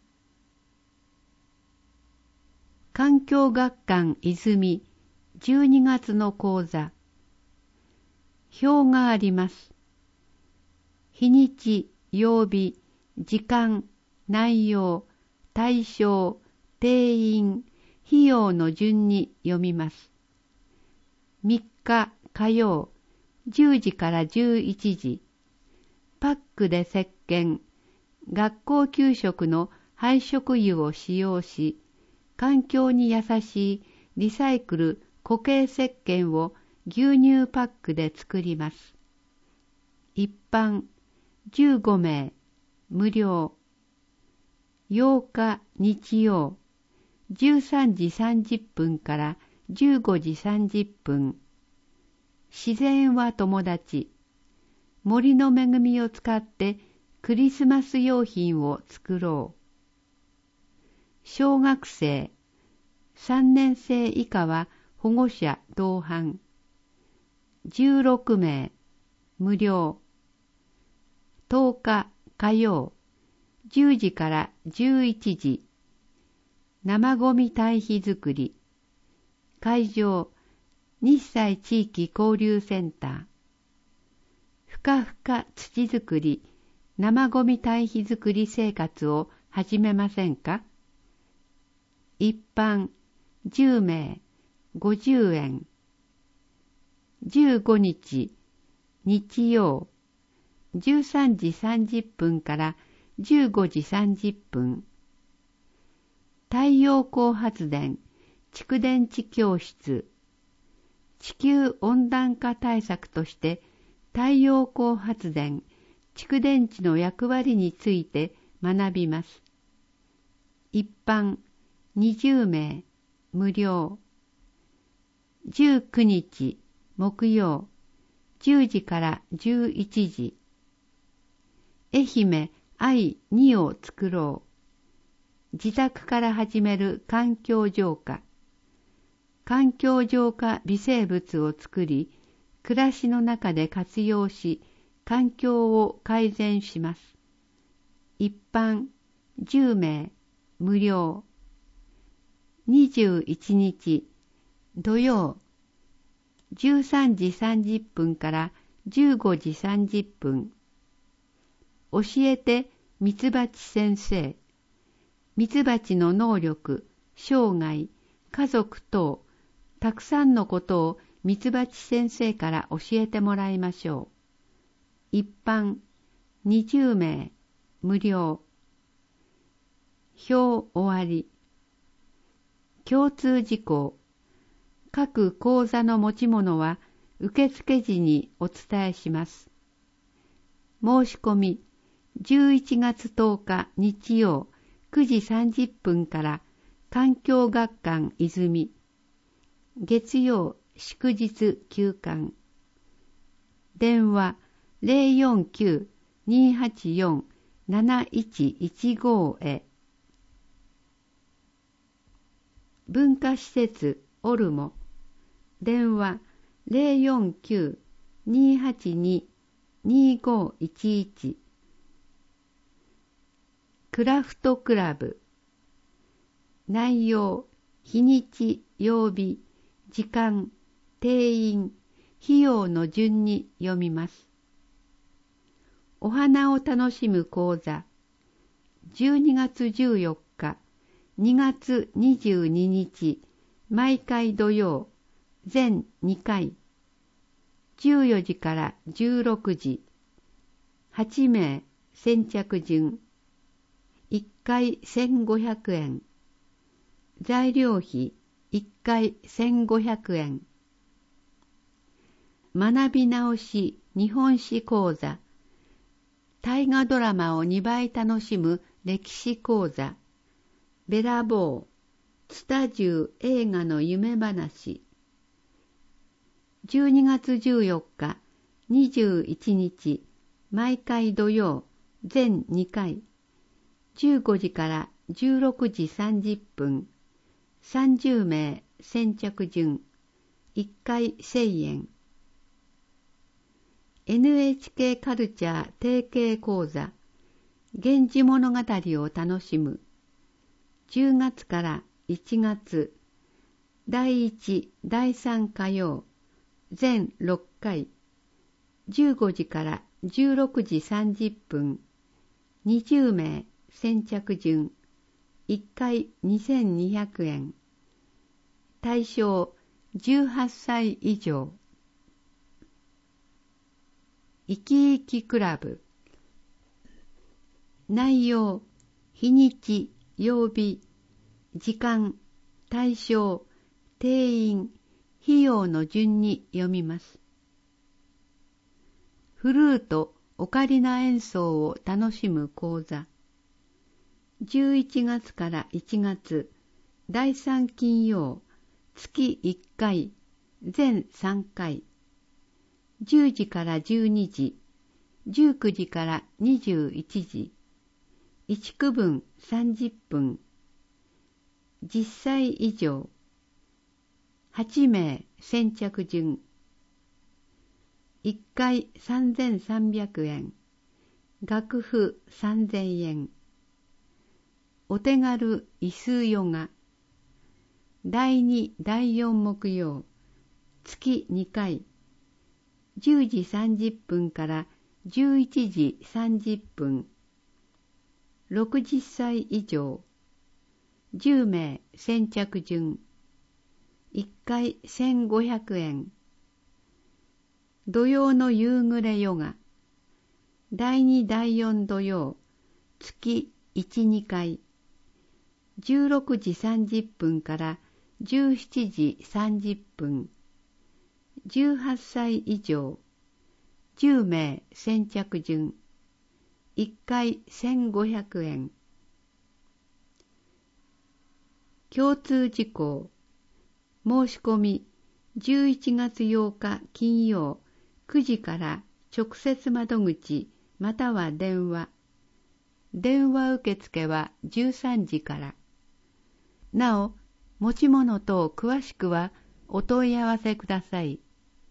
環境学館泉じゅうにがつの講座。表があります。日にち、曜日、時間、内容、対象、定員、費用の順に読みます。みっか火曜、じゅうじからじゅういちじ。パックで石鹸、学校給食の配食油を使用し、環境に優しいリサイクル固形石鹸を牛乳パックで作ります。一般じゅうごめい、無料。ようか日曜、じゅうさんじさんじゅっぷんからじゅうごじさんじゅっぷん。自然は友達。森の恵みを使ってクリスマス用品を作ろう。小学生、さんねんせい以下は保護者同伴。じゅうろくめい、無料。とおか火曜、じゅうじからじゅういちじ。生ゴミ堆肥作り。会場、 日西地域交流センター、ふかふか土作り生ゴミ堆肥作り生活を始めませんか？一般じゅうめいごじゅうえん。じゅうごにち日曜じゅうさんじさんじゅっぷんからじゅうごじさんじゅっぷん。太陽光発電蓄電池教室。地球温暖化対策として太陽光発電蓄電池の役割について学びます。一般にじゅうめい無料。じゅうくにち木曜じゅうじからじゅういちじ。愛媛愛にを作ろう。自宅から始める環境浄化。環境浄化微生物を作り、暮らしの中で活用し、環境を改善します。一般じゅうめい無料。にじゅういちにち土曜じゅうさんじさんじゅっぷんからじゅうごじさんじゅっぷん。教えてミツバチ先生。ミツバチの能力、生涯、家族等、たくさんのことをミツバチ先生から教えてもらいましょう。一般にじゅうめい無料。表終わり。共通事項。各講座の持ち物は受付時にお伝えします。申し込みじゅういちがつとおか日曜くじさんじゅっぷんから環境学館泉。月曜祝日休館。電話 ゼロよんきゅう にーはちよん なないちいちご へ。文化施設オルモ。電話 ゼロよんきゅう にーはちに にーごいちいち。クラフトクラブ。内容、日にち、曜日、時間、定員、費用の順に読みます。お花を楽しむ講座。じゅうにがつじゅうよっか、にがつにじゅうににち、毎回土曜、全にかい。じゅうよじからじゅうろくじ。はちめい先着順。いっかいせんごひゃくえん。材料費いっかいせんごひゃくえん。学び直し日本史講座。大河ドラマをにばい楽しむ歴史講座。べらぼう、ツタジュ映画の夢話。じゅうにがつじゅうよっか、にじゅういちにち、毎回土曜、全にかい。じゅうごじからじゅうろくじさんじゅっぷん。さんじゅうめい先着順。いっかいせんえん。エヌエイチケー カルチャー提携講座。源氏物語を楽しむ。じゅうがつからいちがつ。だいいち、だいさん火曜。全ろっかい。じゅうごじからじゅうろくじさんじゅっぷん。にじゅうめい先着順。いっかいにせんにひゃくえん。対象じゅうはっさい以上。いきいきクラブ。内容、日にち、曜日、時間、対象、定員、費用の順に読みます。フルート、オカリナ演奏を楽しむ講座。じゅういちがつからいちがつ、だいさん金曜、月いっかい、全さんかい。じゅうじからじゅうにじ、じゅうくじからにじゅういちじ。いちくぶんさんじゅっぷん。じゅっさい以上。はちめい先着順。いっかいさんぜんさんびゃくえん。楽譜さんぜんえん。お手軽椅子ヨガ。だいに、だいよん木曜。 月にかい、じゅうじさんじゅっぷんからじゅういちじさんじゅっぷん、ろくじゅっさい以上、じゅうめい先着順、いっかいせんごひゃくえん。土曜の夕暮れヨガ、だいにだいよん土曜、月いち、にかい、じゅうろくじさんじゅっぷんからじゅうしちじさんじゅっぷん、じゅうはっさい以上、じゅうめい先着順、いっかいせんごひゃくえん。共通事項、申し込みじゅういちがつようか金曜くじから直接窓口または電話。電話受付はじゅうさんじから。なお、持ち物等詳しくはお問い合わせください。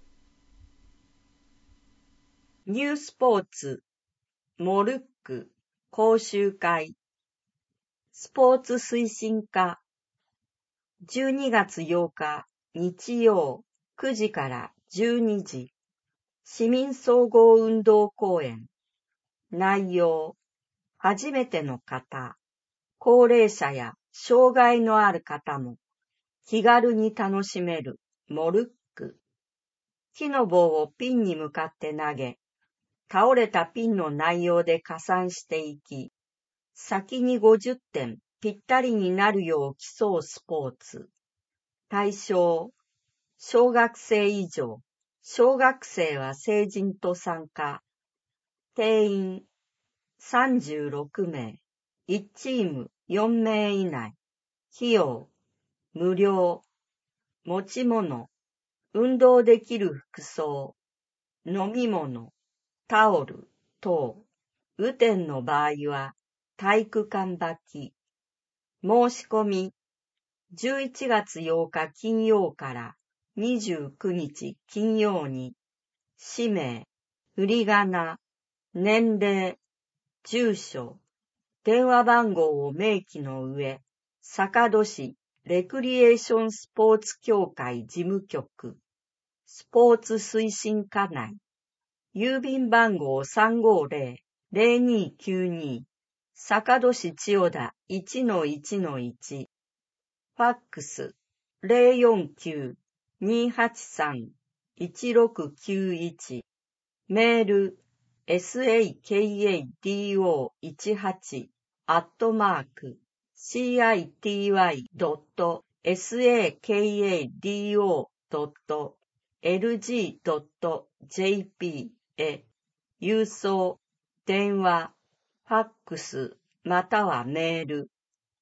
ニュースポーツ、モルック、講習会、スポーツ推進課、じゅうにがつようか日曜くじからじゅうにじ、市民総合運動公園。内容、初めての方、高齢者や障害のある方も気軽に楽しめるモルック。木の棒をピンに向かって投げ、倒れたピンの内容で加算していき、先にごじゅってんぴったりになるよう競うスポーツ。対象、小学生以上、小学生は成人と参加。定員、さんじゅうろくめい、いちチームよんめい以内。費用、無料。持ち物、運動できる服装、飲み物、タオル等。雨天の場合は体育館履き。申し込み、じゅういちがつようか金曜からにじゅうくにち金曜に、氏名、振り仮名、年齢、住所、電話番号を明記の上、坂戸市レクリエーションスポーツ協会事務局、スポーツ推進課内、郵便番号 さんごーぜろ ぜろにきゅうに、坂戸市千代田 いちのいちのいち、ファックス ゼロよんきゅう にーはちさん いちろくきゅういち、メール エスエーケーエーディーオーいちはち アットマーク シーアイティーワイ ドット エスエーケーエーディーオー ドット エルジー ドット ジェーピー へ郵送、電話、ファックスまたはメール。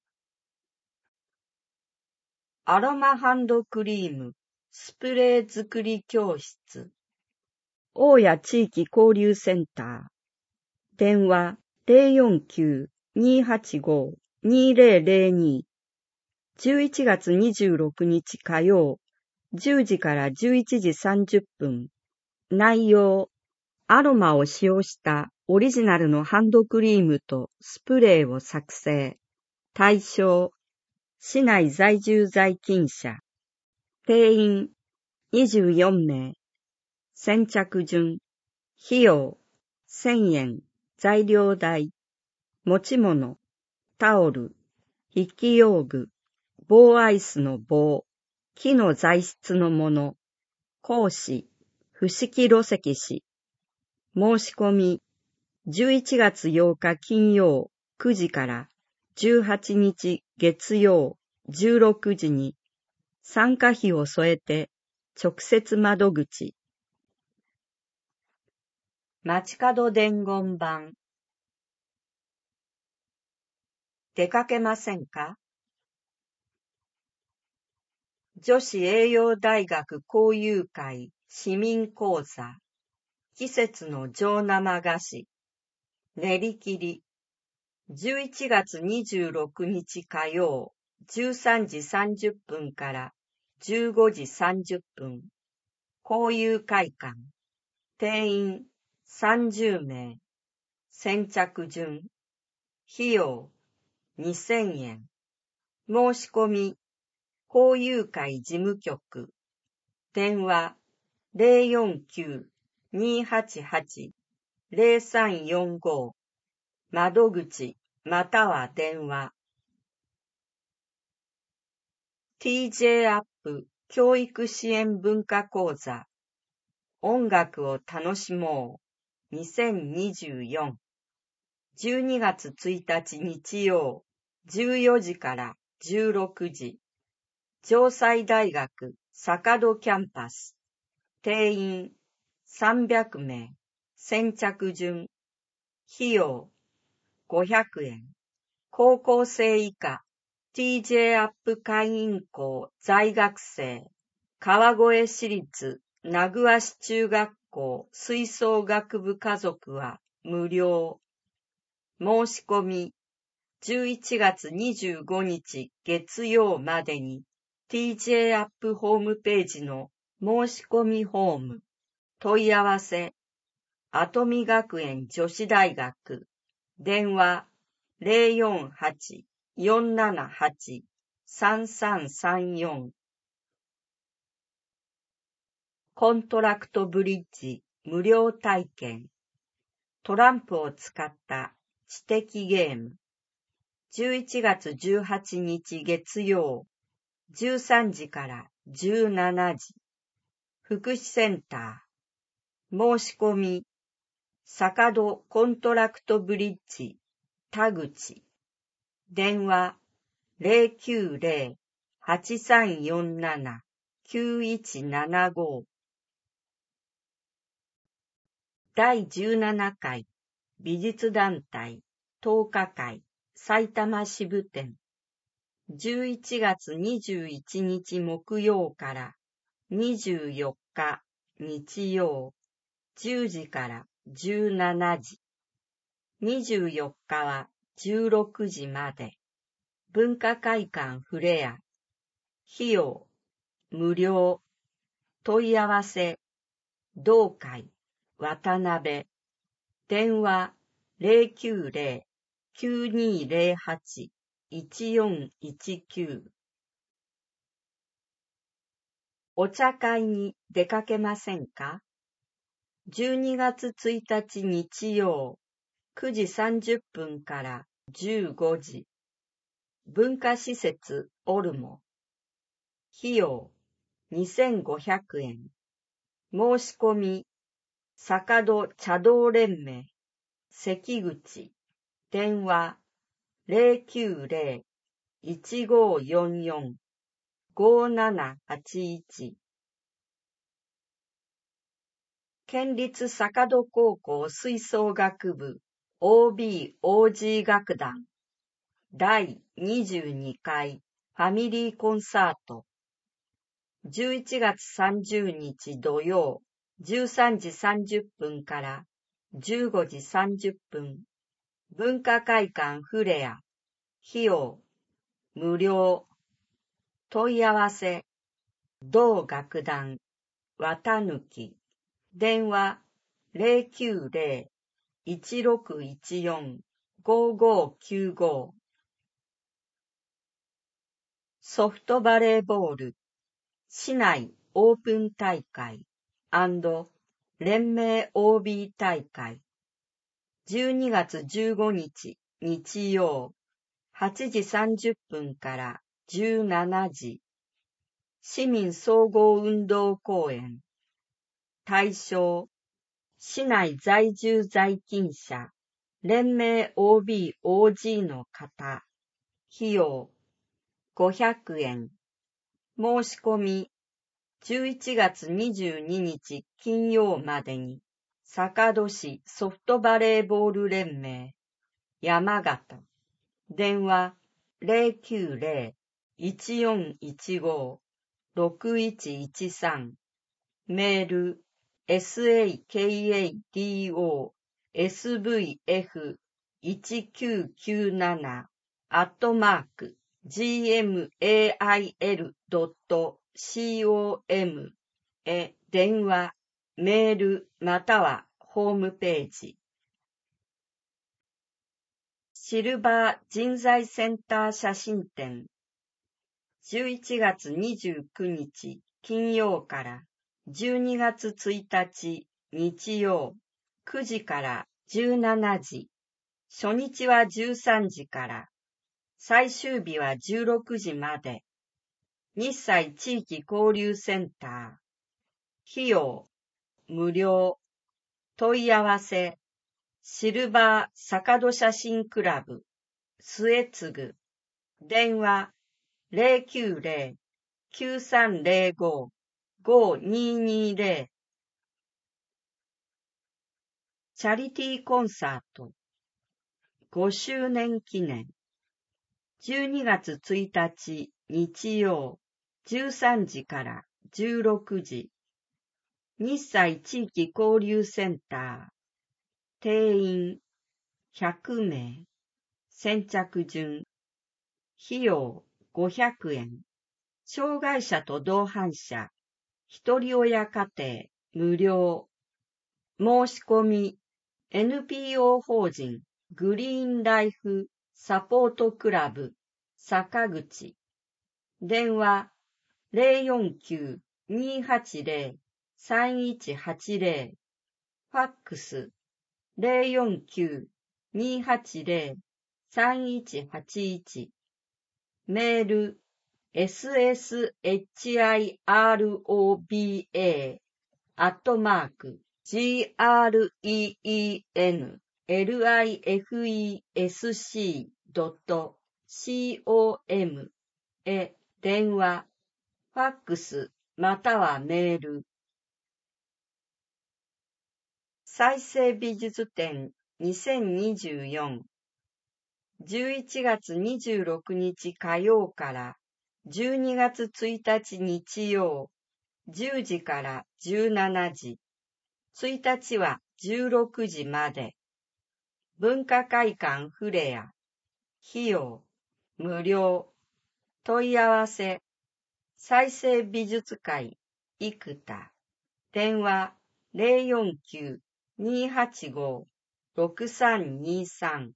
アロマハンドクリーム、スプレー作り教室。大谷地域交流センター。電話 ゼロよんきゅう にーはちご にーぜろぜろに。じゅういちがつにじゅうろくにち火曜、じゅうじからじゅういちじさんじゅっぷん。内容、アロマを使用したオリジナルのハンドクリームとスプレーを作成。対象、市内在住在勤者。定員、にじゅうよんめい。先着順。費用、せんえん。材料代。持ち物、タオル、筆記用具、棒アイスの棒、木の材質のもの。講師、伏木露石氏。申し込み、じゅういちがつようか金曜くじからじゅうはちにち月曜じゅうろくじに参加費を添えて直接窓口。街角伝言板。出かけませんか？女子栄養大学交友会市民講座。季節の上生菓子。練り切り。じゅういちがつにじゅうろくにち火曜、じゅうさんじさんじゅっぷんからじゅうごじさんじゅっぷん。交友会館。定員さんじゅうめい。先着順。費用にせんえん。申し込み、交友会事務局。 電話 ゼロよんきゅう にーはちはち ゼロさんよんご 窓口または電話 ティージェー アップ教育支援文化講座音楽を楽しもうにせんにじゅうよん じゅうにがつついたち日曜じゅうよじからじゅうろくじ城西大学坂戸キャンパス定員さんびゃくめい先着順費用ごひゃくえん高校生以下 ティージェー アップ会員校在学生川越市立名桑市中学校吹奏楽部家族は無料申し込みじゅういちがつにじゅうごにち月曜までに ティージェー アップホームページの申し込みフォーム問い合わせ跡見学園女子大学電話 ゼロよんはち よんななはち さんさんさんよん コントラクトブリッジ無料体験トランプを使った知的ゲームじゅういちがつじゅうはちにち月曜じゅうさんじからじゅうしちじ福祉センター申し込み坂戸コントラクトブリッジ田口電話 ゼロきゅうゼロ はちさんよんなな きゅういちななご だいじゅうななかい美術団体とおかかいさいたま支部展じゅういちがつにじゅういちにち木曜からにじゅうよっか日曜じゅうじからじゅうしちじにじゅうよっかはじゅうろくじまで文化会館フレア費用無料問い合わせ同会渡辺電話 ゼロきゅうゼロ きゅうにゼロはち いちよんいちきゅう お茶会に出かけませんかじゅうにがつついたち日曜くじさんじゅっぷんからじゅうごじ文化施設オルモ費用にせんごひゃくえん申し込み坂戸茶道連盟関口電話 ゼロきゅうゼロ いちごよんよん ごななはちいち県立坂戸高校吹奏楽部 オービーオージー 楽団だいにじゅうにかいファミリーコンサートじゅういちがつさんじゅうにち土曜じゅうさんじさんじゅっぷんからじゅうごじさんじゅっぷん文化会館フレア費用無料問い合わせ同楽団綿貫電話 ゼロきゅうゼロ いちろくいちよん ごごきゅうご ソフトバレーボール市内オープン大会&連盟 オービー 大会じゅうにがつじゅうごにち日曜はちじさんじゅっぷんからじゅうしちじ市民総合運動公園対象市内在住在勤者連盟 オービーオージー の方費用ごひゃくえん申し込みじゅういちがつにじゅうににち金曜までに坂戸市ソフトバレーボール連盟山形電話 ゼロきゅうゼロ いちよんいちご ろくいちいちさん メール サカド エスブイエフ いちきゅうきゅうなな アットマーク ジーエムエーアイエル ドット コム へ電話、メールまたはホームページ。シルバー人材センター写真展じゅういちがつにじゅうくにち金曜からじゅうにがつついたち日曜くじからじゅうしちじ、初日はじゅうさんじから、最終日はじゅうろくじまで、日西地域交流センター、費用、無料、問い合わせ、シルバー坂戸写真クラブ、末次、電話、ゼロきゅうゼロ きゅうさんゼロご ごにーにーゼロ、チャリティーコンサート、ごしゅうねん記念、じゅうにがつついたち日曜、じゅうさんじからじゅうろくじ、日西地域交流センター、定員ひゃくめい、先着順、費用ごひゃくえん、障害者と同伴者、一人親家庭、無料、申し込み、エヌピーオー 法人グリーンライフサポートクラブ坂口、電話 ゼロよんきゅう にーはちゼロ さんいちはちゼロ、ファックス ゼロよんきゅう にーはちゼロ さんいちはちいち、メール エスエスエイチアイアールオービーエー アットマーク グリーンライフシー ドット コム へ電話、ファックスまたはメール。再生美術展にせんにじゅうよん、じゅういちがつにじゅうろくにち火曜からじゅうにがつついたち日曜、じゅうじからじゅうしちじ、ついたちはじゅうろくじまで、文化会館フレア、費用、無料、問い合わせ、再生美術会、生田、電話 ゼロよんきゅう にーはちご ろくさんにーさん。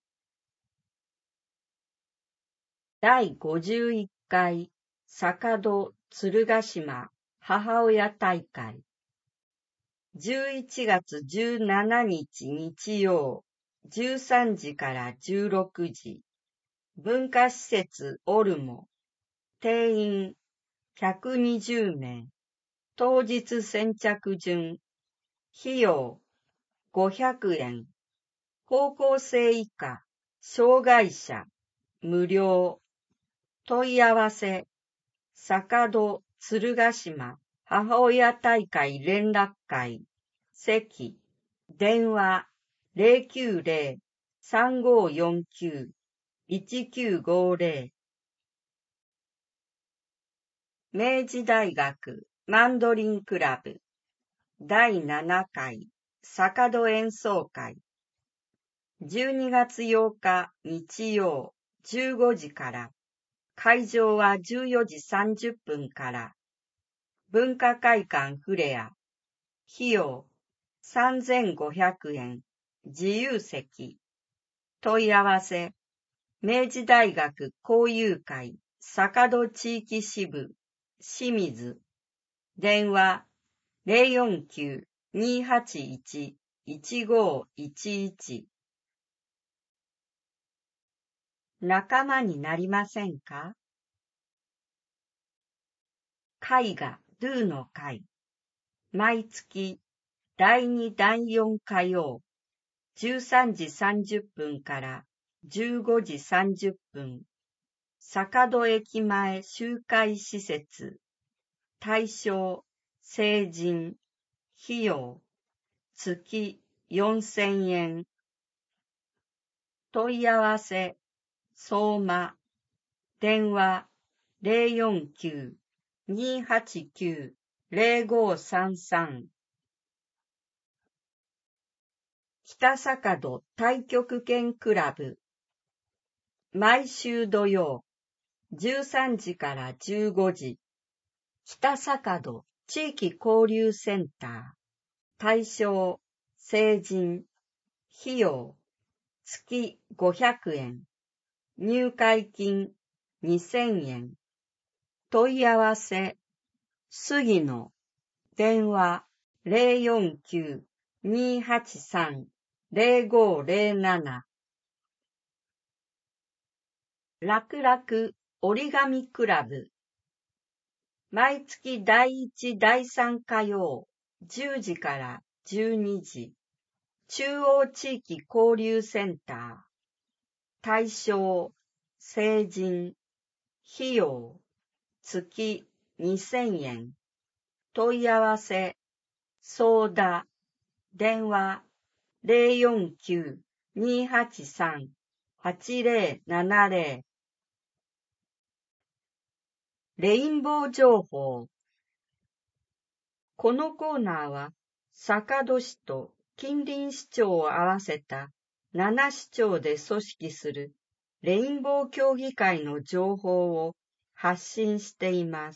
だいごじゅういっかい坂戸鶴ヶ島母親大会、じゅういちがつじゅうしちにち日曜、じゅうさんじからじゅうろくじ、文化施設オルモ、定員ひゃくにじゅうめい、当日先着順、費用ごひゃくえん、高校生以下、障害者、無料、問い合わせ、坂戸鶴ヶ島母親大会連絡会、席、電話 ゼロきゅうゼロ さんごよんきゅう いちきゅうごゼロ。明治大学マンドリンクラブだいななかい坂戸演奏会、じゅうにがつようか日曜じゅうごじから、会場はじゅうよじさんじゅっぷんから、文化会館フレア、費用さんぜんごひゃくえん、自由席、問い合わせ、明治大学交友会坂戸地域支部、清水、電話 ゼロよんきゅう にーはちいち いちごいちいち。仲間になりませんか？絵画ドゥの会、毎月だいにだいよん火曜、じゅうさんじさんじゅっぷんからじゅうごじさんじゅっぷん、坂戸駅前集会施設、対象、成人、費用、月よんせんえん、問い合わせ、相馬、電話 ゼロよんきゅう にーはちきゅう ゼロごさんさん。北坂戸太極拳クラブ、毎週土曜、じゅうさんじからじゅうごじ、北坂戸地域交流センター、対象、成人、費用、月ごひゃくえん、入会金にせんえん、問い合わせ、 杉野、電話 ゼロよんきゅう にーはちさん ゼロごーゼロなな。楽々折り紙クラブ。毎月だいいち、だいさん火曜、じゅうじからじゅうにじ。中央地域交流センター。対象、成人。費用、月にせんえん。問い合わせ、相談、電話、ゼロよんきゅう にーはちさん はちゼロななゼロ。レインボー情報。このコーナーは、坂戸市と近隣市町を合わせたなな市町で組織するレインボー協議会の情報を発信しています。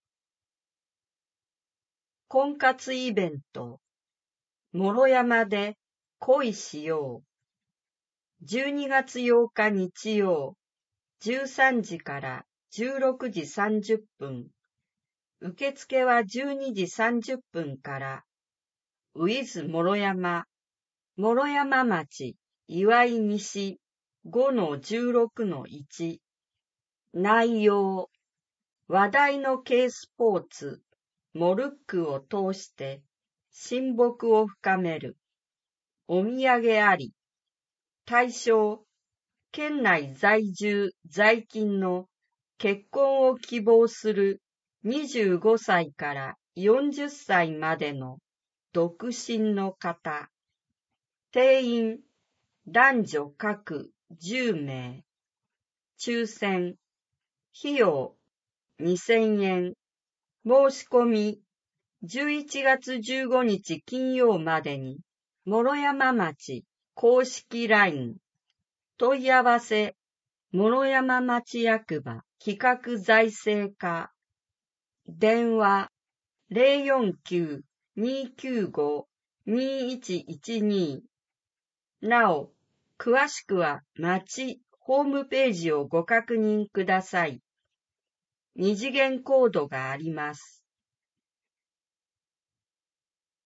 婚活イベント、諸山で恋しよう。じゅうにがつようか日曜、じゅうさんじからじゅうろくじさんじゅっぷん。受付はじゅうにじさんじゅっぷんから。ウィズ諸山、諸山町、岩井西 ごのじゅうろくのいち。内容、話題の軽スポーツ、モルックを通して親睦を深める。お土産あり。対象、県内在住在勤の結婚を希望するにじゅうごさいからよんじゅっさいまでの独身の方。定員、男女各じゅうめい。抽選。費用、にせんえん。申し込み、じゅういちがつじゅうごにち金曜までに、諸山町公式 ライン。問い合わせ、諸山町役場企画財政課。電話、ゼロよんきゅう にーきゅうご にーいちいちに。なお、詳しくは町ホームページをご確認ください。二次元コードがあります。